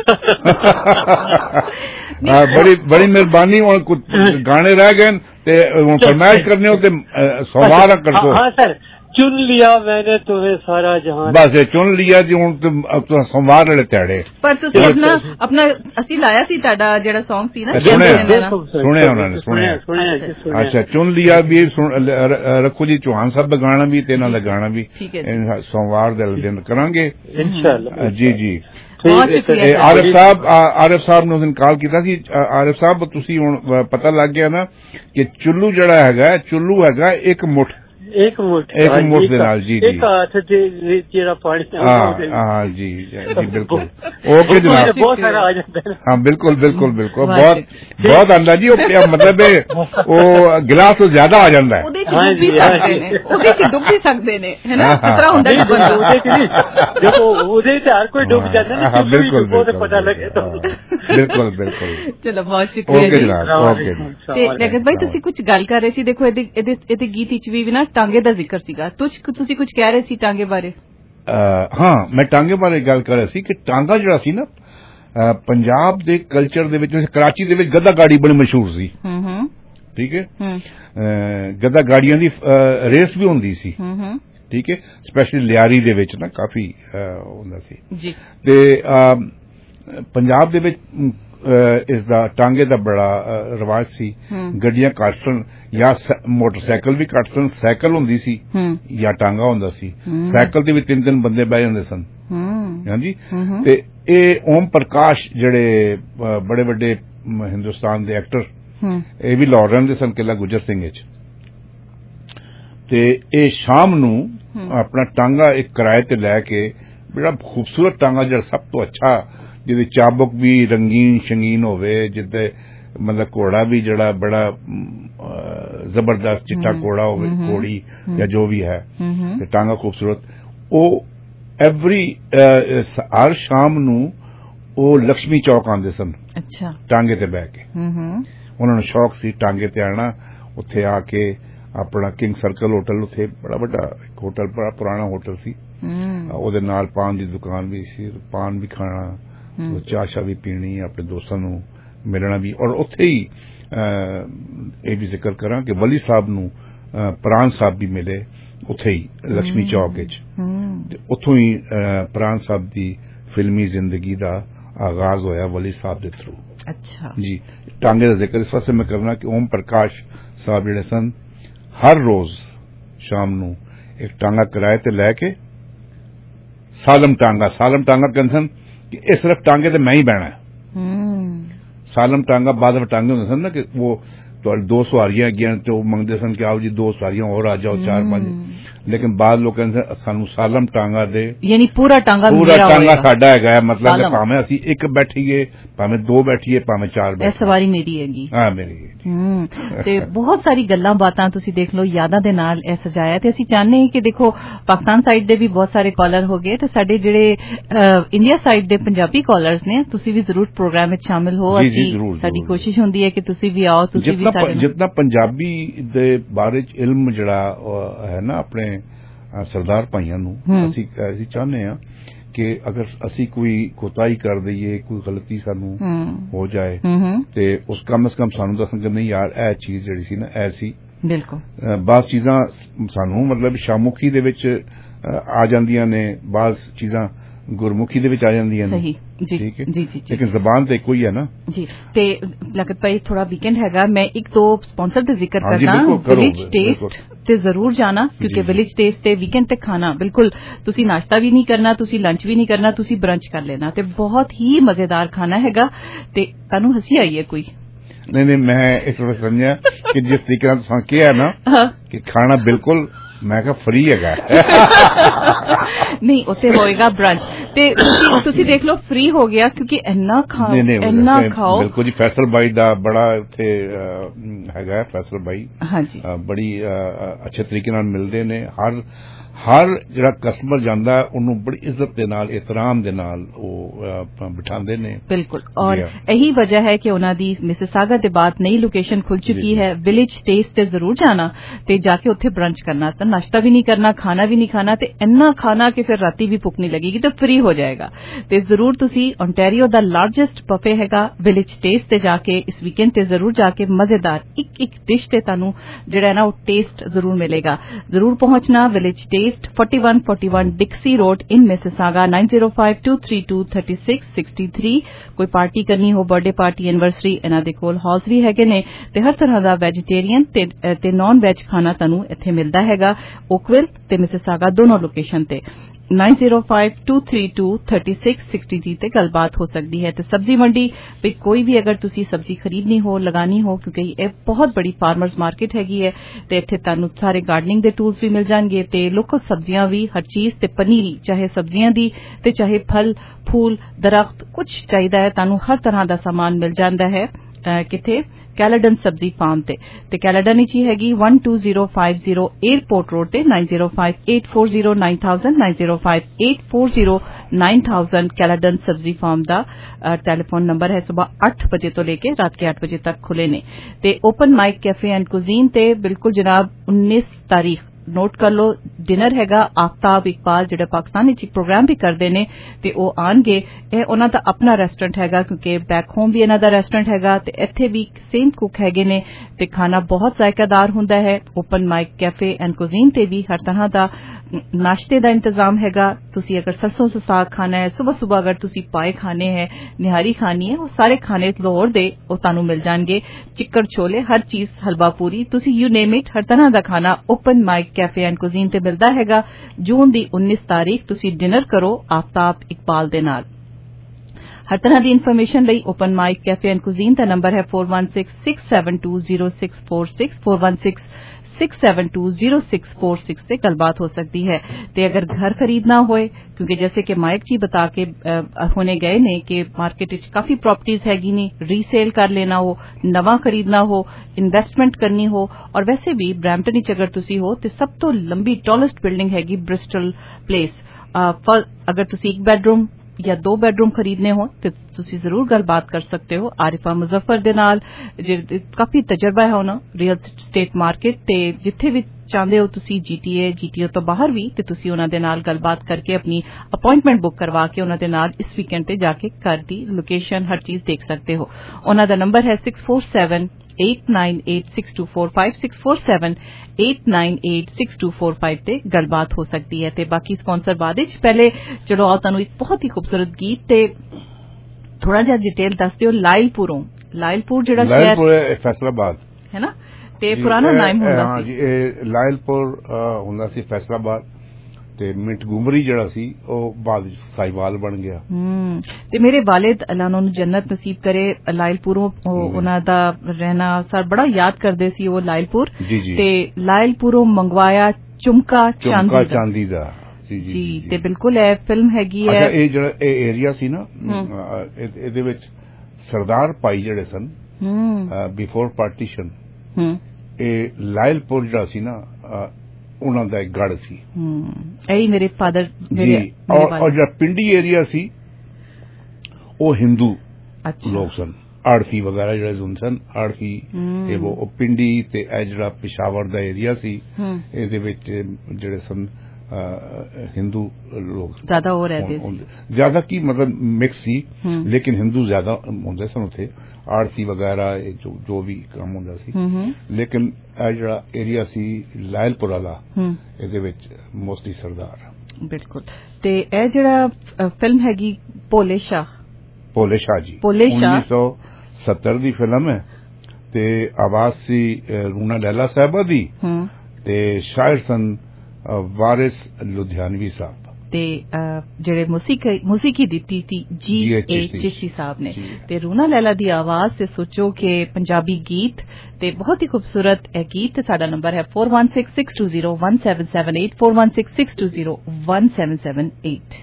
ਬੜੀ ਬੜੀ ਮਿਹਰਬਾਨੀ ਹੁਣ ਕੁਝ ਗਾਣੇ ਰਹਿ ਗਏ ਤੇ ਹੁਣ ਫਰਮਾਇਸ਼ ਕਰਨੇ ਹੋ ਤੇ ਸਵਾਲ ਕਰ ਦੋ ਹਾਂ ਸਰ चुन लिया मैंने तुम्हें सारा जहां बस चुन लिया जी हुण तो संवार वाले त्याड़े पर तुसी अपना अपना असि लाया सी ताड़ा जेड़ा सॉन्ग सी ना सुने सुने उन्होंने सुने सुने अच्छा चुन लिया भी रखो जी चौहान साहब का गाना भी ते इन्हां दा गाना भी सोमवार दे दिन करांगे इंशाअल्लाह जी जी आरिफ साहब आरिफ साहब ने उस दिन कॉल किया सी आरिफ साहब तुसी हुण पता लग गया ना कि चुल्लू जड़ा हैगा चुल्लू हैगा एक मुठ एक मुठ एक मुठ दे नाल जी जी एक हाथ जेड़ा पानी हां हां जी जी बिल्कुल ओके जनाब बहुत सारा आ जाता है हां बिल्कुल बिल्कुल बिल्कुल बहुत बहुत आंदा जी ओ मतलब ओ गिलास तो ज्यादा आ जांदा है ओदे च डुब भी सकदे ने ओदे च डुब भी सकदे ने है ना खतरा हुंदा है बंदे ओदे च नहीं देखो ओदे च हर कोई डुब जाता है हां बिल्कुल बिल्कुल पता लगे तो बिल्कुल बिल्कुल चलो बहुत शुक्रिया ओके जनाब ओके ते लेकिन भाई तुसी कुछ गल कर रहे सी देखो एदे एदे एदे गीत विच भी ना टांगे दा जिक्र सीगा तुसी कुछ कह रहे सी टांगे बारे हाँ मैं टांगे बारे गल कर रहा सी कि टांगा जिहड़ा सी ना पंजाब दे कल्चर दे विच कराची दे विच गद्दा गाड़ी बड़ी मशहूर सी ठीक है गद्दा गाड़ियां दी रेस भी हुंदी सी ठीक है स्पेशली लियारी दे विच ना काफी हुंदा सी जी ते पंजाब दे विच इस दा टांगे दा बड़ा रिवाज सी गड्डियां घट सन या मोटरसाइकिल भी घट सन साइकिल हुंदी सी या टांगा हुंदा सी साइकिल ते भी तीन तीन बंदे बैठ जांदे सन हां जी ते ए ओम प्रकाश जेड़े बड़े बड़े हिंदुस्तान दे एक्टर ए भी लाहौर रहंदे सन किला गुजर सिंह विच ते ए शाम नू अपना टांगा एक किराए ते लैके बड़ा खूबसूरत टांगा जेड़ा सब तो अच्छा जिहदी चाबुक भी रंगीन शंगीन होवे जिते मतलब घोड़ा भी जड़ा बड़ा जबरदस्त चिट्टा घोड़ा होवे घोड़ी या जो भी है ते टांगा खूबसूरत ओ एवरी हर शाम नू ओ लक्ष्मी चौक आंदे सन अच्छा टांगे ते बैठ के उन्हां नूं शौक सी टांगे ते आना उत्थे आके अपना किंग सर्कल होटल उत्थे बड़ा बड़ा एक होटल बड़ा पुराना होटल सी ओदे नाल पान दी दुकान भी सी पान भी खाना चाह शाह भी पीनी अपने दोस्तों नूं मिलना भी और उत्थे ही ये भी जिक्र करा कि वली साहब नूं प्राण साहब भी मिले उत्थे ही लक्ष्मी चौक विच उत्थों ही प्राण साहब दी फिल्मी जिंदगी दा आगाज होया वली साहब दे थ्रू अच्छा जी टांगे दा जिक्र इस वास्ते मैं करना कि ओम प्रकाश साहब जेड़े सन हर रोज शाम नूं एक टांगा किराए ते लैके सालम टांगा सालम टांगा कहंदे सन कि ये सिर्फ टांगे ते मैं ही बहना है सालम टांगा बाद में टांगे होंगे सन ना कि वो तो दो सवारियां गया तो मंगते सन कि आओ जी दो सवारियां और आ जाओ चार पांच लेकिन बाद लोग कहते सानू सालम टांगा दे यानी पूरा टांगा पूरा टांगा साडा हैगा मतलब कि भावें ਅਸੀਂ ਇੱਕ ਬੈਠੀਏ ਭਾਵੇਂ ਦੋ ਬੈਠੀਏ ਭਾਵੇਂ ਚਾਰ ਬੈਠੀਏ ਇਹ ਸਵਾਰੀ ਮੇਰੀ ਹੈਗੀ ਹਾਂ ਮੇਰੀ ਹੂੰ ਤੇ ਬਹੁਤ ਸਾਰੀ ਗੱਲਾਂ ਬਾਤਾਂ ਤੁਸੀਂ ਦੇਖ ਲਓ ਯਾਦਾਂ ਦੇ ਨਾਲ ਇਹ ਸਜਾਇਆ ਤੇ ਅਸੀਂ ਚਾਹੁੰਦੇ ਹਾਂ ਕਿ ਦੇਖੋ ਪਾਕਿਸਤਾਨ ਸਾਈਡ ਦੇ ਵੀ ਬਹੁਤ ਸਾਰੇ ਕਾਲਰ ਹੋ ਗਏ ਤੇ ਸਾਡੇ ਜਿਹੜੇ ਇੰਡੀਆ ਸਾਈਡ ਦੇ ਪੰਜਾਬੀ ਕਾਲਰਸ ਨੇ ਤੁਸੀਂ ਵੀ ਜ਼ਰੂਰ ਪ੍ਰੋਗਰਾਮ ਵਿੱਚ ਸ਼ਾਮਿਲ ਹੋ ਅਸੀਂ ਸਾਡੀ ਕੋਸ਼ਿਸ਼ ਹੁੰਦੀ ਹੈ ਕਿ ਤੁਸੀਂ ਵੀ ਆਓ ਤੁਸੀਂ ਵੀ ਸਾਡੇ ਜਿੰਨਾ ਪੰਜਾਬੀ ਦੇ ਬਾਰੇ ਚ ਇਲਮ ਜਿਹੜਾ ਹੈ ਨਾ ਆਪਣੇ ਸਰਦਾਰ ਭਾਈਆਂ ਨੂੰ ਅਸੀਂ ਅਸੀਂ ਚਾਹੁੰਦੇ ਹਾਂ ਕਿ ਅਗਰ ਅਸੀਂ ਕੋਈ ਕੋਤਾਹੀ ਕਰ ਦਈਏ ਕੋਈ ਗਲਤੀ ਸਾਨੂੰ ਹੋ ਜਾਏ ਤੇ ਉਸ ਕਮ ਸੇ ਕਮ ਸਾਨੂੰ ਦੱਸਣ ਕਿ ਨਹੀਂ ਯਾਰ ਇਹ ਚੀਜ਼ ਜਿਹੜੀ ਸੀ ਨਾ ਐ ਸੀ ਬਿਲਕੁਲ ਬਾਸ ਚੀਜ਼ਾਂ ਸਾਨੂੰ ਮਤਲਬ ਸ਼ਾਮੁਖੀ ਦੇ ਵਿੱਚ ਆ ਜਾਂਦੀਆਂ ਨੇ ਬਾਸ ਚੀਜ਼ਾਂ ਗੁਰਮੁਖੀ ਦੇ ਵਿੱਚ ਆ ਜਾਂਦੀਆਂ ਨੇ ਸਹੀ ਜੀ ਠੀਕ ਹੈ ਜੀ ਜੀ ਲੇਕਿਨ ਜ਼ਬਾਨ ਤੇ ਕੋਈ ਹੈ ਨਾ ਜੀ ਤੇ ਲਗਤ ਭਾਈ ਥੋੜਾ ਵੀਕਐਂਡ ਹੈਗਾ ਮੈਂ ਇੱਕ ਦੋ ਸਪਾਂਸਰ ਦਾ ਜ਼ਿਕਰ ਕਰਨਾ ਵਿਲੇਜ ਟੇਸਟ ਤੇ ਜ਼ਰੂਰ ਜਾਣਾ ਕਿਉਂਕਿ ਵਿਲੇਜ ਟੇਸਟ ਤੇ ਵੀਕਐਂਡ ਤੇ ਖਾਣਾ ਬਿਲਕੁਲ ਤੁਸੀਂ ਨਾਸ਼ਤਾ ਵੀ ਨਹੀਂ ਕਰਨਾ ਤੁਸੀਂ ਲੰਚ ਵੀ ਨਹੀਂ ਕਰਨਾ ਤੁਸੀਂ ਬ੍ਰੰਚ ਕਰ ਲੈਣਾ ਤੇ ਬਹੁਤ ਹੀ ਮਜ਼ੇਦਾਰ ਖਾਣਾ ਹੈਗਾ ਤੇ ਤੁਹਾਨੂੰ ਹੱਸੀ ਆਈ ਹੈ ਕੋਈ ਨਹੀਂ ਨਹੀਂ ਮੈਂ ਇਸ ਵੇਲੇ ਸਮਝਿਆ ਕਿ ਜਿਸ ਤਰੀਕੇ ਨਾਲ ਤੁਸੀਂ ਕਿਹਾ ਨਾ ਕਿ ਖਾਣਾ ਬਿਲਕੁਲ ਮੈਂ ਕਿਹਾ ਫ੍ਰੀ ਹੈਗਾ ਨਹੀਂ ਉੱਥੇ ਹੋਏਗਾ ਬ੍ਰੰਚ ਤੇ ਤੁਸੀਂ ਤੁਸੀਂ ਦੇਖ ਲਓ ਫ੍ਰੀ ਹੋ ਗਿਆ ਕਿਉਂਕਿ ਇੰਨਾ ਖਾਓ ਇੰਨਾ ਖਾਓ ਬਿਲਕੁਲ ਜੀ ਫੈਸਲ ਬਾਈ ਦਾ ਬੜਾ ਉੱਥੇ ਹੈਗਾ ਫੈਸਲ ਬਾਈ ਹਾਂਜੀ ਬੜੀ ਅੱਛੇ ਤਰੀਕੇ ਨਾਲ ਮਿਲਦੇ ਨੇ ਹਰ ਹਰ ਜਿਹੜਾ ਕਸਟਮਰ ਜਾਂਦਾ ਉਹਨੂੰ ਬੜੀ ਇੱਜ਼ਤ ਦੇ ਨਾਲ ਇਤਰਾਮ ਦੇ ਨਾਲ ਉਹ ਬਿਠਾਉਂਦੇ ਨੇ ਬਿਲਕੁਲ ਔਰ ਇਹੀ ਵਜ੍ਹਾ ਹੈ ਕਿ ਉਹਨਾਂ ਦੀ ਮਿਸਿਸਾਗਾ ਦੇ ਬਾਅਦ ਨਈ ਲੋਕੇਸ਼ਨ ਖੁੱਲ ਚੁੱਕੀ ਹੈ ਵਿਲੇਜ ਟੇਸਟ ਤੇ ਜ਼ਰੂਰ ਜਾਣਾ ਤੇ ਜਾ ਕੇ ਉੱਥੇ ਬ੍ਰੰਚ ਕਰਨਾ ਤਾਂ ਨਾਸ਼ਤਾ ਵੀ ਨਹੀਂ ਕਰਨਾ ਖਾਣਾ ਵੀ ਨਹੀਂ ਖਾਣਾ ਤੇ ਇੰਨਾ ਖਾਣਾ ਕਿ ਫਿਰ ਰਾਤੀ ਵੀ ਭੁੱਖ ਨਹੀਂ ਲੱਗੇਗੀ ਤੇ ਫ੍ਰੀ ਹੋ ਜਾਏਗਾ ਤੇ ਜ਼ਰੂਰ ਤੁਸੀਂ ਓਨਟਾਰੀਓ ਦਾ ਲਾਰਜੈਸਟ ਬਫੇ ਹੈਗਾ ਵਿਲੇਜ ਟੇਸਟ ਤੇ ਜਾ ਕੇ ਇਸ ਵੀਕਐਂਡ ਤੇ ਜ਼ਰੂਰ ਜਾ ਕੇ ਮਜ਼ੇਦਾਰ ਇੱਕ ਇੱਕ ਡਿਸ਼ ਤੇ ਤੁਹਾਨੂੰ ਜਿਹੜਾ ਨਾ ਉਹ ਟੇਸਟ ਜ਼ਰੂਰ ਮਿਲੇਗਾ ਜ਼ਰੂਰ ਪਹੁੰਚਣਾ Village Taste forty-one forty-one Dixie Road in Mississauga nine zero five two three two three six six three ਕੋਈ ਪਾਰਟੀ ਕਰਨੀ ਹੋ ਬਰਥਡੇ ਪਾਰਟੀ ਐਨਵਰਸਰੀ ਇਹਨਾਂ ਦੇ ਕੋਲ ਹਾਲਸ ਵੀ ਹੈਗੇ ਨੇ ਤੇ ਹਰ ਤਰ੍ਹਾਂ ਦਾ ਵੈਜੀਟੇਰੀਅਨ ਤੇ ਤੇ ਨਾਨ ਵੈਜ ਖਾਣਾ ਤੁਹਾਨੂੰ ਇੱਥੇ ਮਿਲਦਾ ਹੈਗਾ ਓਕਵਿਲ ਤੇ ਮਿਸਿਸਾਗਾ ਦੋਨੋਂ ਲੋਕੇਸ਼ਨ ਤੇ nine zero five two three two three six six three ਤੇ ਗੱਲਬਾਤ ਹੋ ਸਕਦੀ ਹੈ ਤੇ ਸਬਜ਼ੀ ਮੰਡੀ ਵੀ ਕੋਈ ਵੀ ਅਗਰ ਤੁਸੀਂ ਸਬਜ਼ੀ ਖਰੀਦਣੀ ਹੋ ਲਗਾਣੀ ਹੋ ਕਿਉਂਕਿ ਇਹ ਬਹੁਤ ਬੜੀ ਫਾਰਮਰਸ ਮਾਰਕੀਟ ਹੈਗੀ ਹੈ ਤੇ ਇੱਥੇ ਤੁਹਾਨੂੰ ਸਾਰੇ ਗਾਰਡਨਿੰਗ ਦੇ ਟੂਲਸ ਵੀ ਮਿਲ ਜਾਣਗੇ ਤੇ ਲੋਕਲ ਸਬਜ਼ੀਆਂ ਵੀ ਹਰ ਚੀਜ਼ ਤੇ ਪਨੀਰੀ ਚਾਹੇ ਸਬਜ਼ੀਆਂ ਦੀ ਤੇ ਚਾਹੇ ਫਲ ਫੂਲ ਦਰਖਤ ਕੁਝ ਚਾਹੀਦਾ ਹੈ ਤੁਹਾਨੂੰ ਹਰ ਤਰ੍ਹਾਂ ਦਾ ਸਾਮਾਨ ਮਿਲ ਜਾਂਦਾ ਹੈ ਕਿਥੇ ਕੈਲੇਡਨ ਸਬਜ਼ੀ ਫਾਰਮ ਤੇ ਤੇ ਕੈਲੇਡਨ ਵਿੱਚ ਹੀ ਹੈਗੀ one two zero five zero airport road ਤੇ nine zero five eight four zero nine thousand nine zero five eight four zero nine thousand Caledon Sabzi farm ਦਾ ਟੈਲੀਫੋਨ ਨੰਬਰ ਹੈ ਸਵੇਰ ਅੱਠ ਵਜੇ ਤੋਂ ਲੈ ਕੇ ਰਾਤ ਕੇ ਅੱਠ ਵਜੇ ਤੱਕ ਖੁੱਲੇ ਨੇ ਤੇ open mic cafe and cuisine ਤੇ ਬਿਲਕੁਲ ਜਨਾਬ उन्नीस ਤਾਰੀਖ ਨੋਟ ਕਰ ਲਓ ਡਿਨਰ ਹੈਗਾ ਆਫਤਾਬ ਇਕਬਾਲ ਜਿਹੜੇ ਪਾਕਿਸਤਾਨ ਵਿੱਚ ਇੱਕ ਪ੍ਰੋਗਰਾਮ ਵੀ ਕਰਦੇ ਨੇ ਤੇ ਉਹ ਆਣਗੇ ਇਹ ਉਹਨਾਂ ਦਾ ਆਪਣਾ ਰੈਸਟੋਰੈਂਟ ਹੈਗਾ ਕਿਉਂਕਿ ਬੈਕ ਹੋਮ ਵੀ ਇਹਨਾਂ ਦਾ ਰੈਸਟੋਰੈਂਟ ਹੈਗਾ ਤੇ ਇੱਥੇ ਵੀ ਸੇਮ ਕੁੱਕ ਹੈਗੇ ਨੇ ਤੇ ਖਾਣਾ ਬਹੁਤ ਜ਼ਾਇਕਾਦਾਰ ਹੁੰਦਾ ਹੈ open mic cafe and cuisine ਤੇ ਵੀ ਹਰ ਤਰ੍ਹਾਂ ਦਾ ਨਾਸ਼ਤੇ ਦਾ ਇੰਤਜ਼ਾਮ ਹੈਗਾ ਤੁਸੀਂ ਅਗਰ ਸਰਸੋਂ ਦਾ ਸਾਗ ਖਾਣਾ ਹੈ ਸਵੇਰ ਸਵੇਰ ਅਗਰ ਤੁਸੀਂ ਪਾਏ ਖਾਣੇ ਹੈ ਨਿਹਾਰੀ ਖਾਣੀ ਹੈ ਉਹ ਸਾਰੇ ਖਾਣੇ ਲਾਹੌਰ ਦੇ ਉਹ ਤੁਹਾਨੂੰ ਮਿਲ ਜਾਣਗੇ ਚਿੱਕੜ ਛੋਲੇ ਹਰ ਚੀਜ਼ ਹਲਵਾ ਪੂਰੀ ਤੁਸੀਂ ਯੂ ਨੇਮ ਇਟ ਹਰ ਤਰ੍ਹਾਂ ਦਾ ਖਾਣਾ open mic cafe and cuisine ਤੇ ਮਿਲਦਾ ਹੈਗਾ ਜੂਨ ਦੀ उन्नीस ਤਾਰੀਖ ਤੁਸੀਂ ਡਿਨਰ ਕਰੋ ਆਫਤਾਬ ਇਕਬਾਲ ਦੇ ਨਾਲ ਹਰ ਤਰ੍ਹਾਂ ਦੀ ਇਨਫੋਰਮੇਸ਼ਨ ਲਈ open mic cafe and cuisine ਦਾ ਨੰਬਰ ਹੈ four one six six seven two zero six four six four one six six seven two zero six four six से गलबात हो सकती है ते अगर घर खरीदना होए क्योंकि जैसे कि माइक जी बता के होने गए ने कि मार्केट में काफी प्रॉपर्टीज हैगी ने रीसेल कर लेना हो नवा खरीदना हो इन्वेस्टमेंट करनी हो और वैसे भी ब्रैम्पटन विच अगर तुसी हो ते सब तो लंबी टॉलेस्ट बिल्डिंग हैगी ब्रिस्टल प्लेस अगर तुसी एक बेडरूम या दो बेडरूम खरीदने हो तो तुसी जरूर गलबात कर सकते हो आरिफा मुजफ्फर दे नाल काफी तजर्बा है उन्हां रियल स्टेट मार्केट ते जिथे भी चाहते हो तुसी जीटीए जीटीए तो बाहर भी ते तुसी उन्हां दे नाल गलबात करके अपनी अपॉइंटमेंट बुक करवा के उन्हां दे नाल इस वीकेंड ते जाके घर दी लोकेशन हर चीज देख सकते हो उन्हां दा नंबर है six four seven eight nine eight six two four five six four seven eight nine eight six two four five ਤੇ ਗੱਲਬਾਤ ਹੋ ਸਕਦੀ ਹੈ ਤੇ ਬਾਕੀ ਸਪਾਂਸਰ ਬਾਅਦ ਵਿੱਚ ਪਹਿਲੇ ਚਲੋ ਆ ਤੁਹਾਨੂੰ ਇੱਕ ਬਹੁਤ ਹੀ ਖੂਬਸੂਰਤ ਗੀਤ ਤੇ ਥੋੜਾ ਜਿਹਾ ਡਿਟੇਲ ਦੱਸ ਦਿਓ ਲਾਇਲਪੁਰੋਂ ਲਾਇਲਪੁਰ ਜਿਹੜਾ ਸ਼ਹਿਰ ਲਾਇਲਪੁਰ ਫੈਸਲਾਬਾਦ ਹੈ ਨਾ ਤੇ ਪੁਰਾਣਾ ਨਾਮ ਹੁੰਦਾ ਸੀ ਹਾਂ ਜੀ ਇਹ ਲਾਇਲਪੁਰ ਹੁੰਦਾ ਸੀ ਫੈਸਲਾਬਾਦ ਤੇ ਮਿੰਟਗੁਮਰੀ ਜਿਹੜਾ ਸੀ ਉਹ ਬਾਅਦ ਵਿੱਚ ਸਾਈਵਾਲ ਬਣ ਗਿਆ ਹੂੰ ਤੇ ਮੇਰੇ ਵਾਲਿਦ ਅੱਲਾਹ ਉਹਨਾਂ ਨੂੰ ਜੰਨਤ ਨਸੀਬ ਕਰੇ ਲਾਇਲਪੁਰੋਂ ਉਹਨਾਂ ਦਾ ਰਹਿਣਾ ਸਰ ਬੜਾ ਯਾਦ ਕਰਦੇ ਸੀ ਉਹ ਲਾਇਲਪੁਰ ਤੇ ਲਾਇਲਪੁਰੋਂ ਮੰਗਵਾਇਆ ਚੁਮਕਾ ਚੁਮਕਾ ਚਾਂਦੀ ਦਾ ਜੀ ਜੀ ਤੇ ਬਿਲਕੁਲ ਇਹ ਫਿਲਮ ਹੈਗੀ ਹੈ। ਅੱਛਾ ਇਹ ਜਿਹੜਾ ਇਹ ਏਰੀਆ ਸੀ ਨਾ ਇਹਦੇ ਵਿੱਚ ਸਰਦਾਰ ਭਾਈ ਜਿਹੜੇ ਸਨ ਬਿਫੋਰ ਪਾਰਟੀਸ਼ਨ ਇਹ ਲਾਇਲਪੁਰ ਜਿਹੜਾ ਸੀ ਨਾ ਉਹਨਾਂ ਦਾ ਇੱਕ ਗੜ ਸੀ। ਇਹੀ ਮੇਰੇ ਫਾਦਰ ਜੀ ਔਰ ਜਿਹੜਾ ਪਿੰਡੀ ਏਰੀਆ ਸੀ ਉਹ ਹਿੰਦੂ ਲੋਕ ਸਨ ਆੜਤੀ ਵਗੈਰਾ ਜਿਹੜੇ ਹੁੰਦੇ ਸਨ ਆੜਤੀ ਤੇ ਉਹ ਪਿੰਡੀ ਤੇ ਇਹ ਜਿਹੜਾ ਪਿਸ਼ਾਵਰ ਦਾ ਏਰੀਆ ਸੀ ਇਹਦੇ ਵਿੱਚ ਜਿਹੜੇ ਸਨ हिंदू लोग ज्यादा हो रहे थे ज्यादा की मतलब मिक्स सी लेकिन हिंदू ज्यादा होंगे सन उथे आड़ती वगैरह जो जो भी काम होंदा सी लेकिन ਇਹ ਜਿਹੜਾ ਏਰੀਆ ਸੀ ਲਾਇਲਪੁਰ ਵਾਲਾ ਇਹਦੇ ਵਿੱਚ ਮੋਸਟਲੀ ਸਰਦਾਰ ਬਿਲਕੁਲ। ਤੇ ਇਹ ਜਿਹੜਾ ਫਿਲਮ ਹੈਗੀ ਭੋਲੇ ਸ਼ਾਹ ਭੋਲੇ ਸ਼ਾਹ ਜੀ ਭੋਲੇ ਸ਼ਾਹ उन्नीस सौ सत्तर ਦੀ ਫਿਲਮ ਹੈ ਤੇ ਆਵਾਜ਼ ਸੀ ਰੂਨਾ ਲੈਲਾ ਸਾਹਿਬਾ ਦੀ ਤੇ ਸ਼ਾਇਰ ਸਨ ਵਾਰਿਸ ਲੁਧਿਆਨਵੀ ਸਾਹਿਬ ਤੇ ਜਿਹੜੇ ਮੂਸੀਕੀ ਮੂਸੀਕੀ ਦਿੱਤੀ ਸੀ ਜੀ ਏ ਚਿਸ਼ਤੀ ਸਾਹਿਬ ਨੇ ਤੇ ਰੂਨਾ ਲੈਲਾ ਦੀ ਆਵਾਜ਼ ਤੇ ਸੋਚੋ ਕਿ ਪੰਜਾਬੀ ਗੀਤ ਤੇ ਬਹੁਤ ਹੀ ਖੂਬਸੂਰਤ ਇਹ ਗੀਤ। ਸਾਡਾ ਨੰਬਰ ਹੈ four one six six two zero one seven seven eight four one six six two zero one seven seven eight।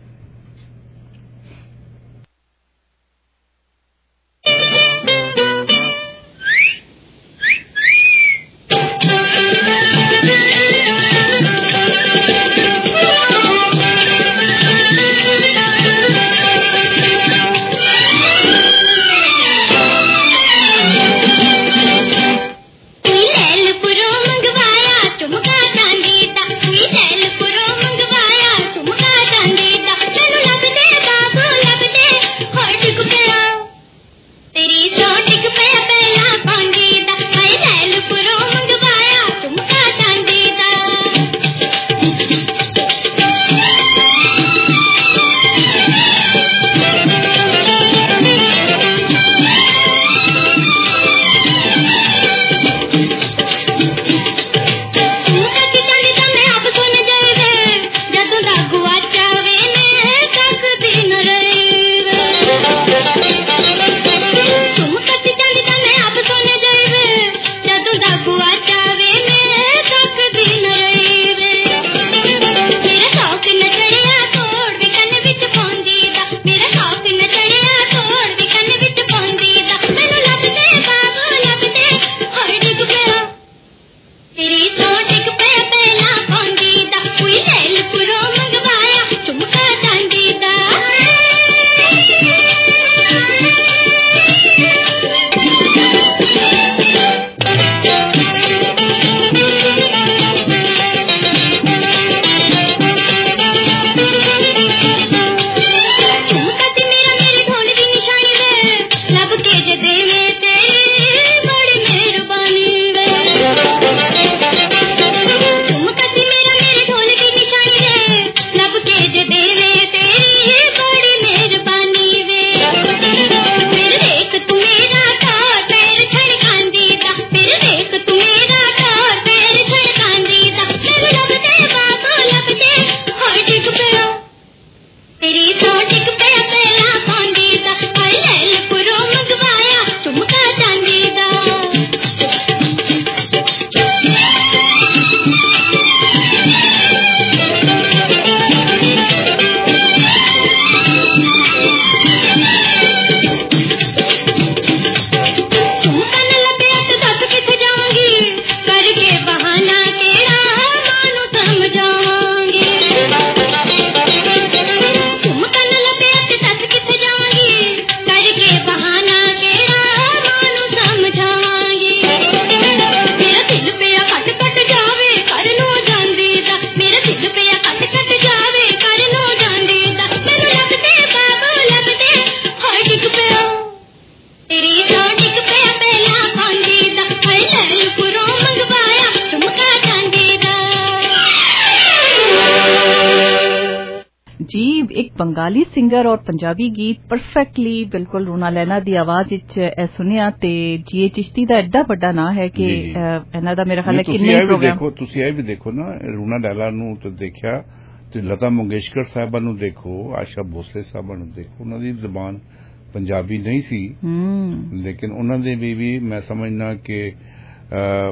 Bengali singer और पंजाबी गीत परफेक्टली बिल्कुल रूना लैला दी आवाज विच सुनिया ते जी चिश्ती दा एड्डा बड़ा ना है कि इन्हां दा मेरा ख्याल है किन्ने प्रोग्राम देखो तुसी ये भी देखो ना रूना लैला नु तो देखिया ते लता मंगेशकर साहबा नु देखो आशा भोसले साहबा नु देखो उन्हां दी ज़बान पंजाबी नहीं सी लेकिन उन्हां दे भी, भी मैं समझना कि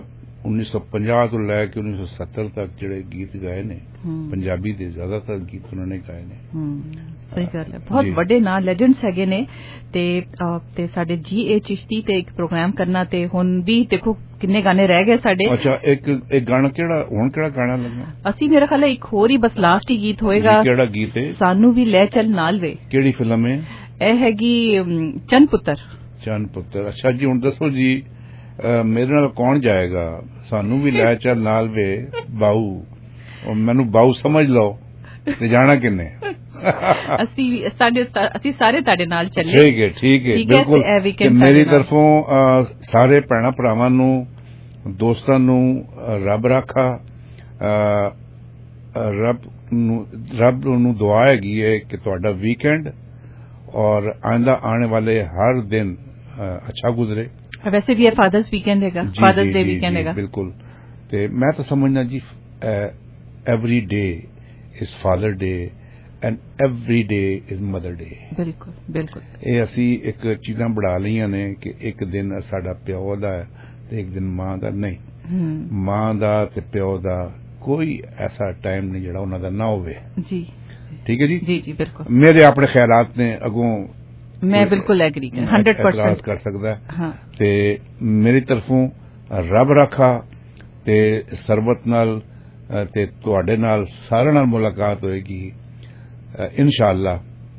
उन्नीस सौ पचास तो लैके उन्नीस सौ सत्तर तक ਜਿਹੜੇ ਗੀਤ ਗਾਏ ਨੇ ਪੰਜਾਬੀ ਦੇ ਜ਼ਿਆਦਾਤਰ ਗੀਤ ਉਹਨਾਂ ਨੇ ਗਾਏ ਨੇ। ਸਹੀ ਗੱਲ ਹੈ, ਬਹੁਤ ਵੱਡੇ ਨਾਂ ਲੈਜੈਂਡਸ ਹੈਗੇ ਨੇ ਤੇ ਤੇ ਸਾਡੇ ਜੀ ਏ ਚਿਸ਼ਤੀ ਤੇ ਇੱਕ ਪ੍ਰੋਗਰਾਮ ਕਰਨਾ ਤੇ ਹੁਣ ਵੀ ਦੇਖੋ ਕਿੰਨੇ ਗਾਣੇ ਰਹਿ ਗਏ ਸਾਡੇ। ਅੱਛਾ, ਇੱਕ ਇੱਕ ਗਾਣਾ ਕਿਹੜਾ ਹੁਣ ਕਿਹੜਾ ਗਾਣਾ ਲੱਗਾ? ਅਸੀਂ ਮੇਰਾ ਖਿਆਲ ਹੈ ਇੱਕ ਹੋਰ ਹੀ ਬਸ ਲਾਸਟ ਹੀ ਗੀਤ ਹੋਏਗਾ। ਕਿਹੜਾ ਗੀਤ ਹੈ? ਸਾਨੂੰ ਵੀ ਲੈ ਚੱਲ ਨਾਲ ਵੇ। ਕਿਹੜੀ ਫਿਲਮ ਹੈ ਇਹ? ਹੈਗੀ ਚੰਨ ਪੁੱਤਰ। ਚੰਨ ਪੁੱਤਰ। ਅੱਛਾ ਜੀ, ਹੁਣ ਦੱਸੋ ਜੀ ਮੇਰੇ ਨਾਲ ਕੌਣ ਜਾਏਗਾ? ਸਾਨੂੰ ਵੀ ਲੈ ਚੱਲ ਨਾਲ ਵੇ ਬਾਊ। ਮੈਨੂੰ ਬਾਊ ਸਮਝ ਲਓ ਤੇ ਜਾਣਾ ਕਿੰਨੇ? ਅਸੀਂ ਸਾਡੇ ਅਸੀਂ ਸਾਰੇ ਤੁਹਾਡੇ ਨਾਲ ਚੱਲੇ। ਠੀਕ ਹੈ, ਠੀਕ ਹੈ, ਬਿਲਕੁਲ। ਤੇ ਮੇਰੀ ਤਰਫੋਂ ਸਾਰੇ ਭੈਣਾਂ ਭਰਾਵਾਂ ਨੂੰ, ਦੋਸਤਾਂ ਨੂੰ ਰੱਬ ਰਾਖਾ। ਰੱਬ ਨੂੰ ਰੱਬ ਨੂੰ ਦੁਆ ਹੈਗੀ ਹੈ ਕਿ ਤੁਹਾਡਾ ਵੀਕਐਂਡ ਔਰ ਆਇੰਦਾ ਆने वाले हर दिन अच्छा गुजरे। वैसे भी फादर्स वीकेंड हैगा, फादर्स डे वीकेंड हैगा। बिल्कुल। ते मैं तो समझना जी every day is father day and every day is mother day. बिल्कुल बिल्कुल। ਇਹ ਅਸੀਂ ਇੱਕ ਚੀਜ਼ਾਂ ਬਣਾ ਲਈਆਂ ਨੇ ਕਿ ਇੱਕ ਦਿਨ ਸਾਡਾ ਪਿਓ ਦਾ ਹੈ ਤੇ ਇੱਕ ਦਿਨ ਮਾਂ ਦਾ ਨਹੀਂ। ਮਾਂ ਦਾ ਤੇ ਪਿਓ ਦਾ ਕੋਈ ਐਸਾ ਟਾਈਮ ਨਹੀਂ ਜਿਹੜਾ ਉਹਨਾਂ ਦਾ ਨਾ ਹੋਵੇ। ਜੀ ठीक है जी। जी जी बिल्कुल। मेरे अपने ख्यालात ने अगों मैं बिल्कुल एग्री कर हंड्रेड परसेंट कर सकता है। हाँ। ते मेरी तरफों रब रखा ते सरबत नाल ते तुहाडे नाल सारे नाल मुलाकात होएगी इंशाअल्लाह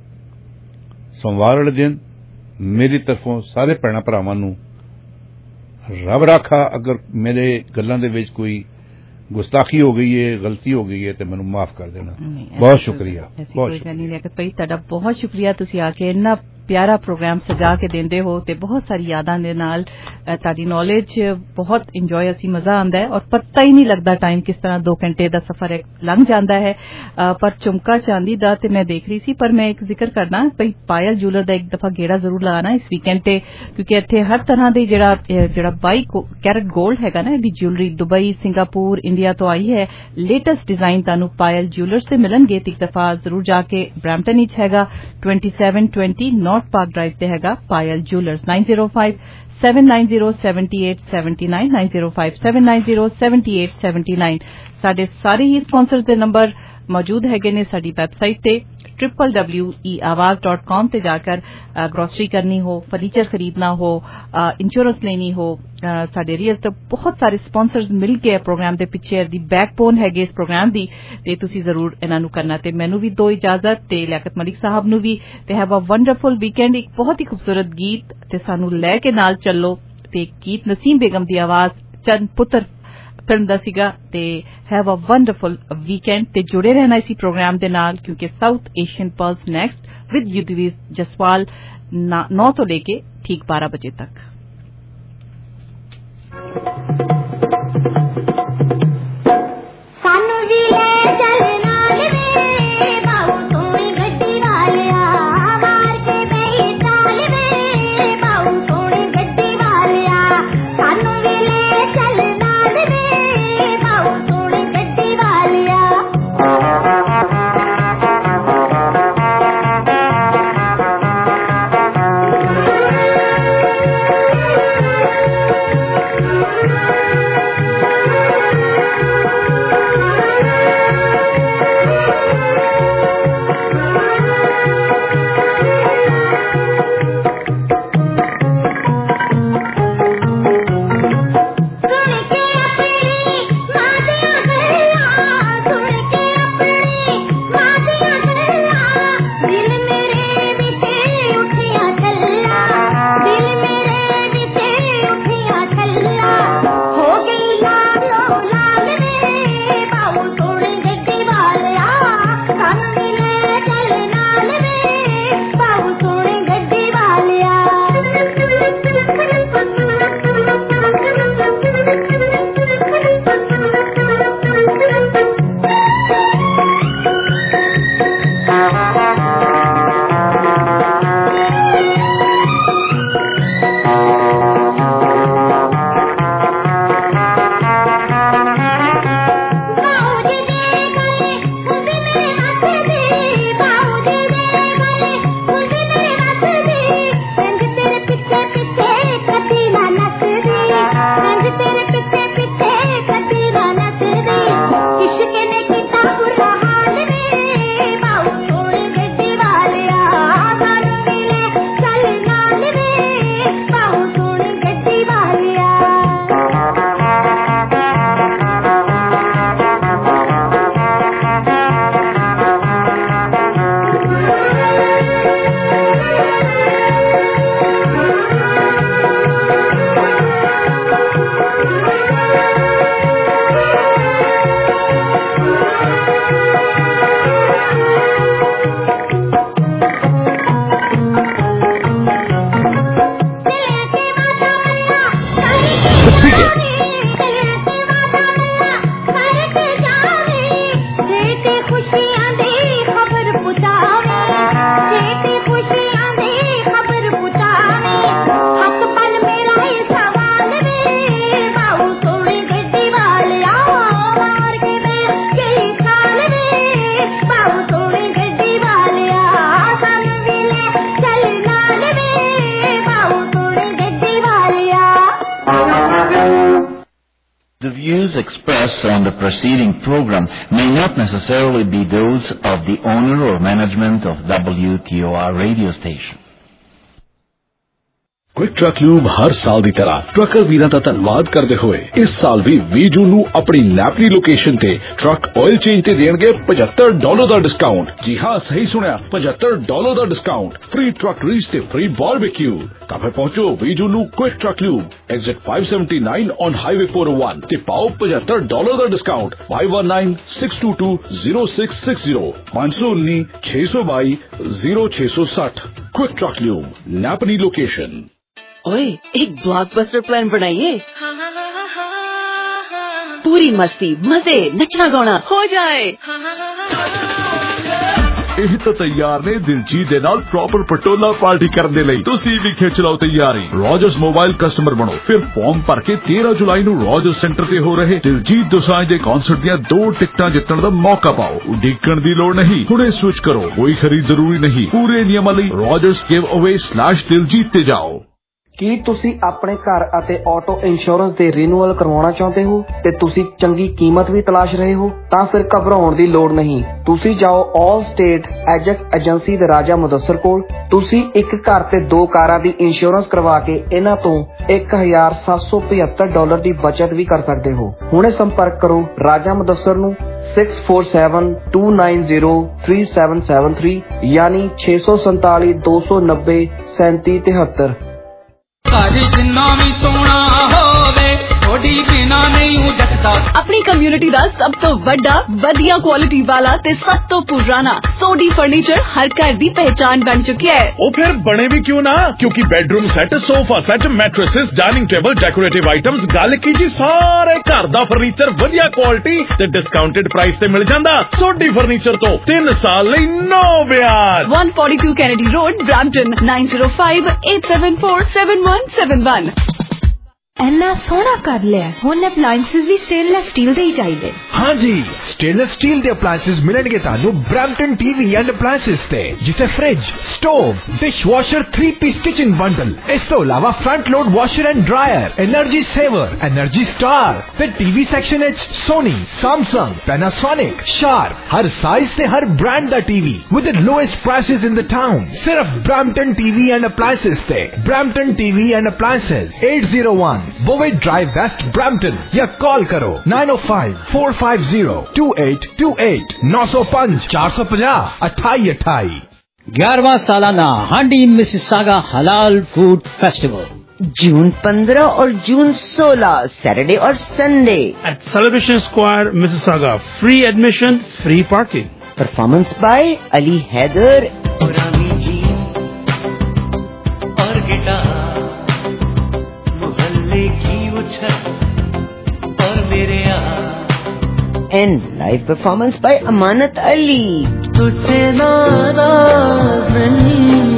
सोमवार वाले दिन। मेरी तरफों सारे भैणां भरावां नूं रब रखा। अगर मेरे गल्लां दे विच कोई गुस्ताखी हो गई है, गलती हो गई है तो मैनू माफ कर देना। बहुत शुक्रिया। बहुत शुक्रिया लियाकत भाई, तुहाडा बहुत शुक्रिया। तुसीं आके इन्ना प्यारा प्रोग्राम सजा के देंदे हो ते बहुत सारी यादां दे नाल तुहाडी नॉलेज बहुत इंजॉय असी मजा आंदा है और पता ही नहीं लगता टाइम किस तरह दो घंटे का सफर लंघ जाता है। पर चुमका चांदी दा ते मैं देख रही सी, पर मैं एक जिक्र करना भाई पायल ज्वेलर दा एक दफा गेड़ा जरूर लगाना इस वीकेंड ते, क्योंकि इत्थे हर तरह दे जेड़ा जेड़ा बाई कैरेट गोल्ड हैगा ना, इहदी ज्वेलरी दुबई, सिंगापुर, इंडिया तो आई है। लेटेस्ट डिजाइन तुहानू पायल ज्वेलर्स से मिलणगे। एक दफा जरूर जाके ब्रैम्पटन विच हैगा twenty seven twenty North Park Drive ते हैगा Payal jewellers. Nine zero five seven nine zero seventy eight seventy nine nine zero five seven nine zero seventy eight seventy nine. साडे सारे ही स्पॉन्सर्स दे नंबर मौजूद हैगे ने साडी वेबसाइट ते triple W E Awaaz dot com ते जाकर ग्रोसरी करनी हो, फर्नीचर खरीदना हो, इंश्योरेंस लेनी हो, साडे रियल तो बहुत सारे स्पॉन्सर्स मिल के प्रोग्राम दे पिछे दी बैकबोन हैगे इस प्रोग्राम दी ते तुसी जरूर इन्हां नूं करना। ते मैनू भी दो इजाजत ते लियाकत मलिक साहब नूं भी ते हैव अ वंडरफुल वीकेंड। एक बहुत ही खूबसूरत गीत ते सानू लै के नाल चलो ते गीत नसीम बेगम दी आवाज चंद पुत्र फिल्म दा सीगा ते हैव अ वंडरफुल वीकेंड ते जुड़े रहना इसी प्रोग्राम दे नाल, क्योंकि South Asian Pulse next with Yudhvir Jaswal नौ तो लेके ठीक बारह बजे तक। सानू जी ले चल नाल वे बाबू सोनी गड्डी वालिया मार के बेई चाल वे बाबू सोनी गड्डी वालिया। सानू भी ले चल नाल वे बाबू सोनी गड्डी वालिया। views expressed on the preceding program may not necessarily be those of the owner or management of W T O R radio station. Quick truck Lube हर साल ਦੀ ਤਰ੍ਹਾਂ ਟਰੱਕਰ ਵੀਰਾਂ ਦਾ ਧੰਨਵਾਦ ਕਰਦੇ ਹੋਏ ਇਸ ਸਾਲ ਵੀ ਵੀਹ ਜੂਨ ਨੂੰ ਆਪਣੀ ਨੈਪਲੀ ਲੋਕੇਸ਼ਨ ਤੇ ਟਰੱਕ ਆਇਲ ਚੇਂਜ ਤੇ ਦੇਣਗੇ ਪਝੱਤਰ ਡਾਲਰ ਦਾ ਡਿਸਕਾਊਂਟ। ਜੀ ਹਾਂ, ਸਹੀ ਸੁਣਿਆ, ਪਝੱਤਰ ਡਾਲਰ ਦਾ ਡਿਸਕਾਊਂਟ। ਫ੍ਰੀ ਟਰੱਕ ਰੀਚ ਤੇ ਫ੍ਰੀ ਬਾਰਬੀਕਿਊ। ਤਾਂ ਫਿਰ ਪਹੁੰਚੋ ਵੀਹ ਜੂਨ ਨੂੰ quick truck lube exit five seventy-nine on highway four oh one ਤੇ ਪਾਓ ਪਝੱਤਰ ਡਾਲਰ ਦਾ discount. five one nine six two two zero six six zero five one nine six two two zero six six zero। Quick truck Lube नैपली location. ओए, एक blockbuster plan बनाइए। पूरी मस्ती, मजे, नचना गाना हो जाए। ਇਹ ਤਾਂ ਤਿਆਰ ਨੇ ਦਿਲਜੀਤ ਦੇ ਨਾਲ ਪ੍ਰੋਪਰ ਪਟੋਲਾ ਪਾਰਟੀ ਕਰਨ ਦੇ ਲਈ। ਤੁਸੀਂ ਵੀ ਖਿੱਚ ਲਓ ਤਿਆਰੀ। ਰੋਜਰਸ ਮੋਬਾਈਲ ਕਸਟਮਰ ਬਣੋ, ਫਿਰ ਫਾਰਮ ਭਰ ਕੇ ਤੇਰਾਂ ਜੁਲਾਈ ਨੂੰ ਰੋਜਰਸ ਸੈਂਟਰ ਤੇ ਹੋ ਰਹੇ ਦਿਲਜੀਤ ਦੋਸਾਂਝ ਦੇ ਕਨਸਰਟ ਦੀਆਂ ਦੋ ਟਿਕਟਾਂ ਜਿੱਤਣ ਦਾ ਮੌਕਾ ਪਾਓ। ਉਡੀਕਣ ਦੀ ਲੋੜ ਨਹੀਂ, ਹੁਣੇ ਸਵਿਚ ਕਰੋ, ਕੋਈ ਖਰੀਦ ਜ਼ਰੂਰੀ ਨਹੀਂ। ਪੂਰੇ ਨਿਯਮਾਂ ਲਈ Rogers giveaway slash Diljit ਤੇ ਜਾਓ। ਕੀ ਤੁਸੀਂ ਆਪਣੇ ਘਰ ਅਤੇ ਆਟੋ ਇੰਸ਼ੋਰੈਂਸ ਦੇ ਰੀਨਿਊਅਲ ਕਰਵਾਉਣਾ ਚਾਹੁੰਦੇ ਹੋ ਤੇ ਤੁਸੀਂ ਚੰਗੀ ਕੀਮਤ ਵੀ ਤਲਾਸ਼ ਰਹੇ ਹੋ? ਤਾਂ ਫਿਰ ਘਬਰਾਉਣ ਦੀ ਲੋੜ ਨਹੀਂ। ਤੁਸੀਂ ਜਾਓ ਆਲ ਸਟੇਟ ਐਜੈਕਟ ਏਜੰਸੀ ਦੇ ਰਾਜਾ ਮੁਦੱਸਰ ਕੋਲ। ਤੁਸੀਂ ਇੱਕ ਘਰ ਤੇ ਦੋ ਕਾਰਾਂ ਦੀ ਇੰਸ਼ੋਰੈਂਸ ਕਰਵਾ ਕੇ ਇਹਨਾਂ ਤੋਂ ਇੱਕ ਹਜ਼ਾਰ ਸੱਤ ਸੌ ਪਝੱਤਰ ਡਾਲਰ ਦੀ ਬਚਤ ਵੀ ਕਰ ਸਕਦੇ ਹੋ। ਹੁਣੇ ਸੰਪਰਕ ਕਰੋ ਰਾਜਾ ਮੁਦੱਸਰ ਨੂੰ six four seven two nine zero three seven seven three ਯਾਨੀ ਛੇ ਸੌ ਸੰਤਾਲੀ ਦੋ ਸੌ ਨੱਬੇ ਸੈਂਤੀ ਤਿਹੱਤਰ। ਘਰ ਜਿੰਨਾ ਵੀ ਸੋਹਣਾ ਹੋਵੇ ਥੋੜੀ ਬਿਨਾ ਨਹੀਂ ਜੱਟਦਾ। ਆਪਣੀ ਕਮਿਊਨਿਟੀ ਦਾ ਸਭ ਤੋਂ ਵੱਡਾ ਵਧੀਆ ਕੁਆਲਿਟੀ ਵਾਲਾ ਤੇ ਸਭ ਤੋਂ ਪੁਰਾਣਾ ਸੋਡੀ ਫਰਨੀਚਰ ਹਰ ਘਰ ਦੀ ਪਹਿਚਾਨ ਬਣ ਚੁੱਕਿਆ ਹੈ। ਉਹ ਫਿਰ ਬਣੇ ਵੀ ਕਿਉਂ ਨਾ, ਕਿਉਂਕਿ bedroom set, sofa set, mattresses, dining table, decorative items, ਗੱਲ ਕੀ ਜੀ ਸਾਰੇ ਘਰ ਦਾ ਫਰਨੀਚਰ ਵਧੀਆ ਕੁਆਲਿਟੀ ਤੇ ਡਿਸਕਾਊਂਟਡ ਪ੍ਰਾਈਸ ਤੇ ਮਿਲ ਜਾਂਦਾ। ਸੋਡੀ ਫਰਨੀਚਰ ਤੋਂ ਤਿੰਨ ਸਾਲ ਲਈ ਨੋ ਵਿਆਜ। one forty-two Kennedy Road, Brampton nine zero five eight seven four seven one seven one। ਇੰਨਾ ਸੋਹਣਾ ਕਰ ਲਿਆ, ਹੁਣ ਅਪਲਾਈਐਂਸਿਸ ਵੀ ਸਟੇਨਲੈਸ ਸਟੀਲ ਦੇ ਹੀ ਚਾਹੀਦੇ। ਹਾਂਜੀ, ਸਟੇਨਲੈਸ ਸਟੀਲ ਦੇ ਅਪਲਾਈਐਂਸਿਸ ਮਿਲਣਗੇ ਤੁਹਾਨੂੰ ਬ੍ਰੈਂਪਟਨ ਟੀਵੀ ਐਂਡ ਅਪਲਾਈਐਂਸਿਸ ਤੇ, ਜਿੱਥੇ fridge, stove, dishwasher, three piece kitchen bundle, ਇਸ ਤੋਂ ਇਲਾਵਾ front load washer and dryer, energy saver, energy star ਤੇ ਟੀਵੀ ਸੈਕਸ਼ਨ ਵਿੱਚ ਸੋਨੀ, ਸੈਮਸੰਗ, ਪੈਨਾਸੋਨਿਕ, ਸ਼ਾਰਪ, ਹਰ ਸਾਈਜ਼ ਤੇ ਹਰ ਬ੍ਰਾਂਡ ਦਾ TV with the lowest prices in the town. ਸਿਰਫ ਬ੍ਰੈਂਪਟਨ ਟੀਵੀ ਐਂਡ ਅਪਲਾਈਐਂਸਿਸ ਤੇ। Brampton TV and appliances eight zero one Bovey Drive West Brampton या call करो nine oh five four five zero two eight two eight nine oh five four five zero अठाई अठाई। ग्यारहवां सालाना हांडी Mississauga हलाल food festival जून पंद्रह और जून सोलह सैटरडे और Sunday at Celebration Square, Mississauga. Free admission, free parking. Performance by Ali Haider. पुरानी जीन्स और गिटार, मोहल्ले की उछल और मेरे यार, and live performance by Amanat Ali. तुझसे नाराज नहीं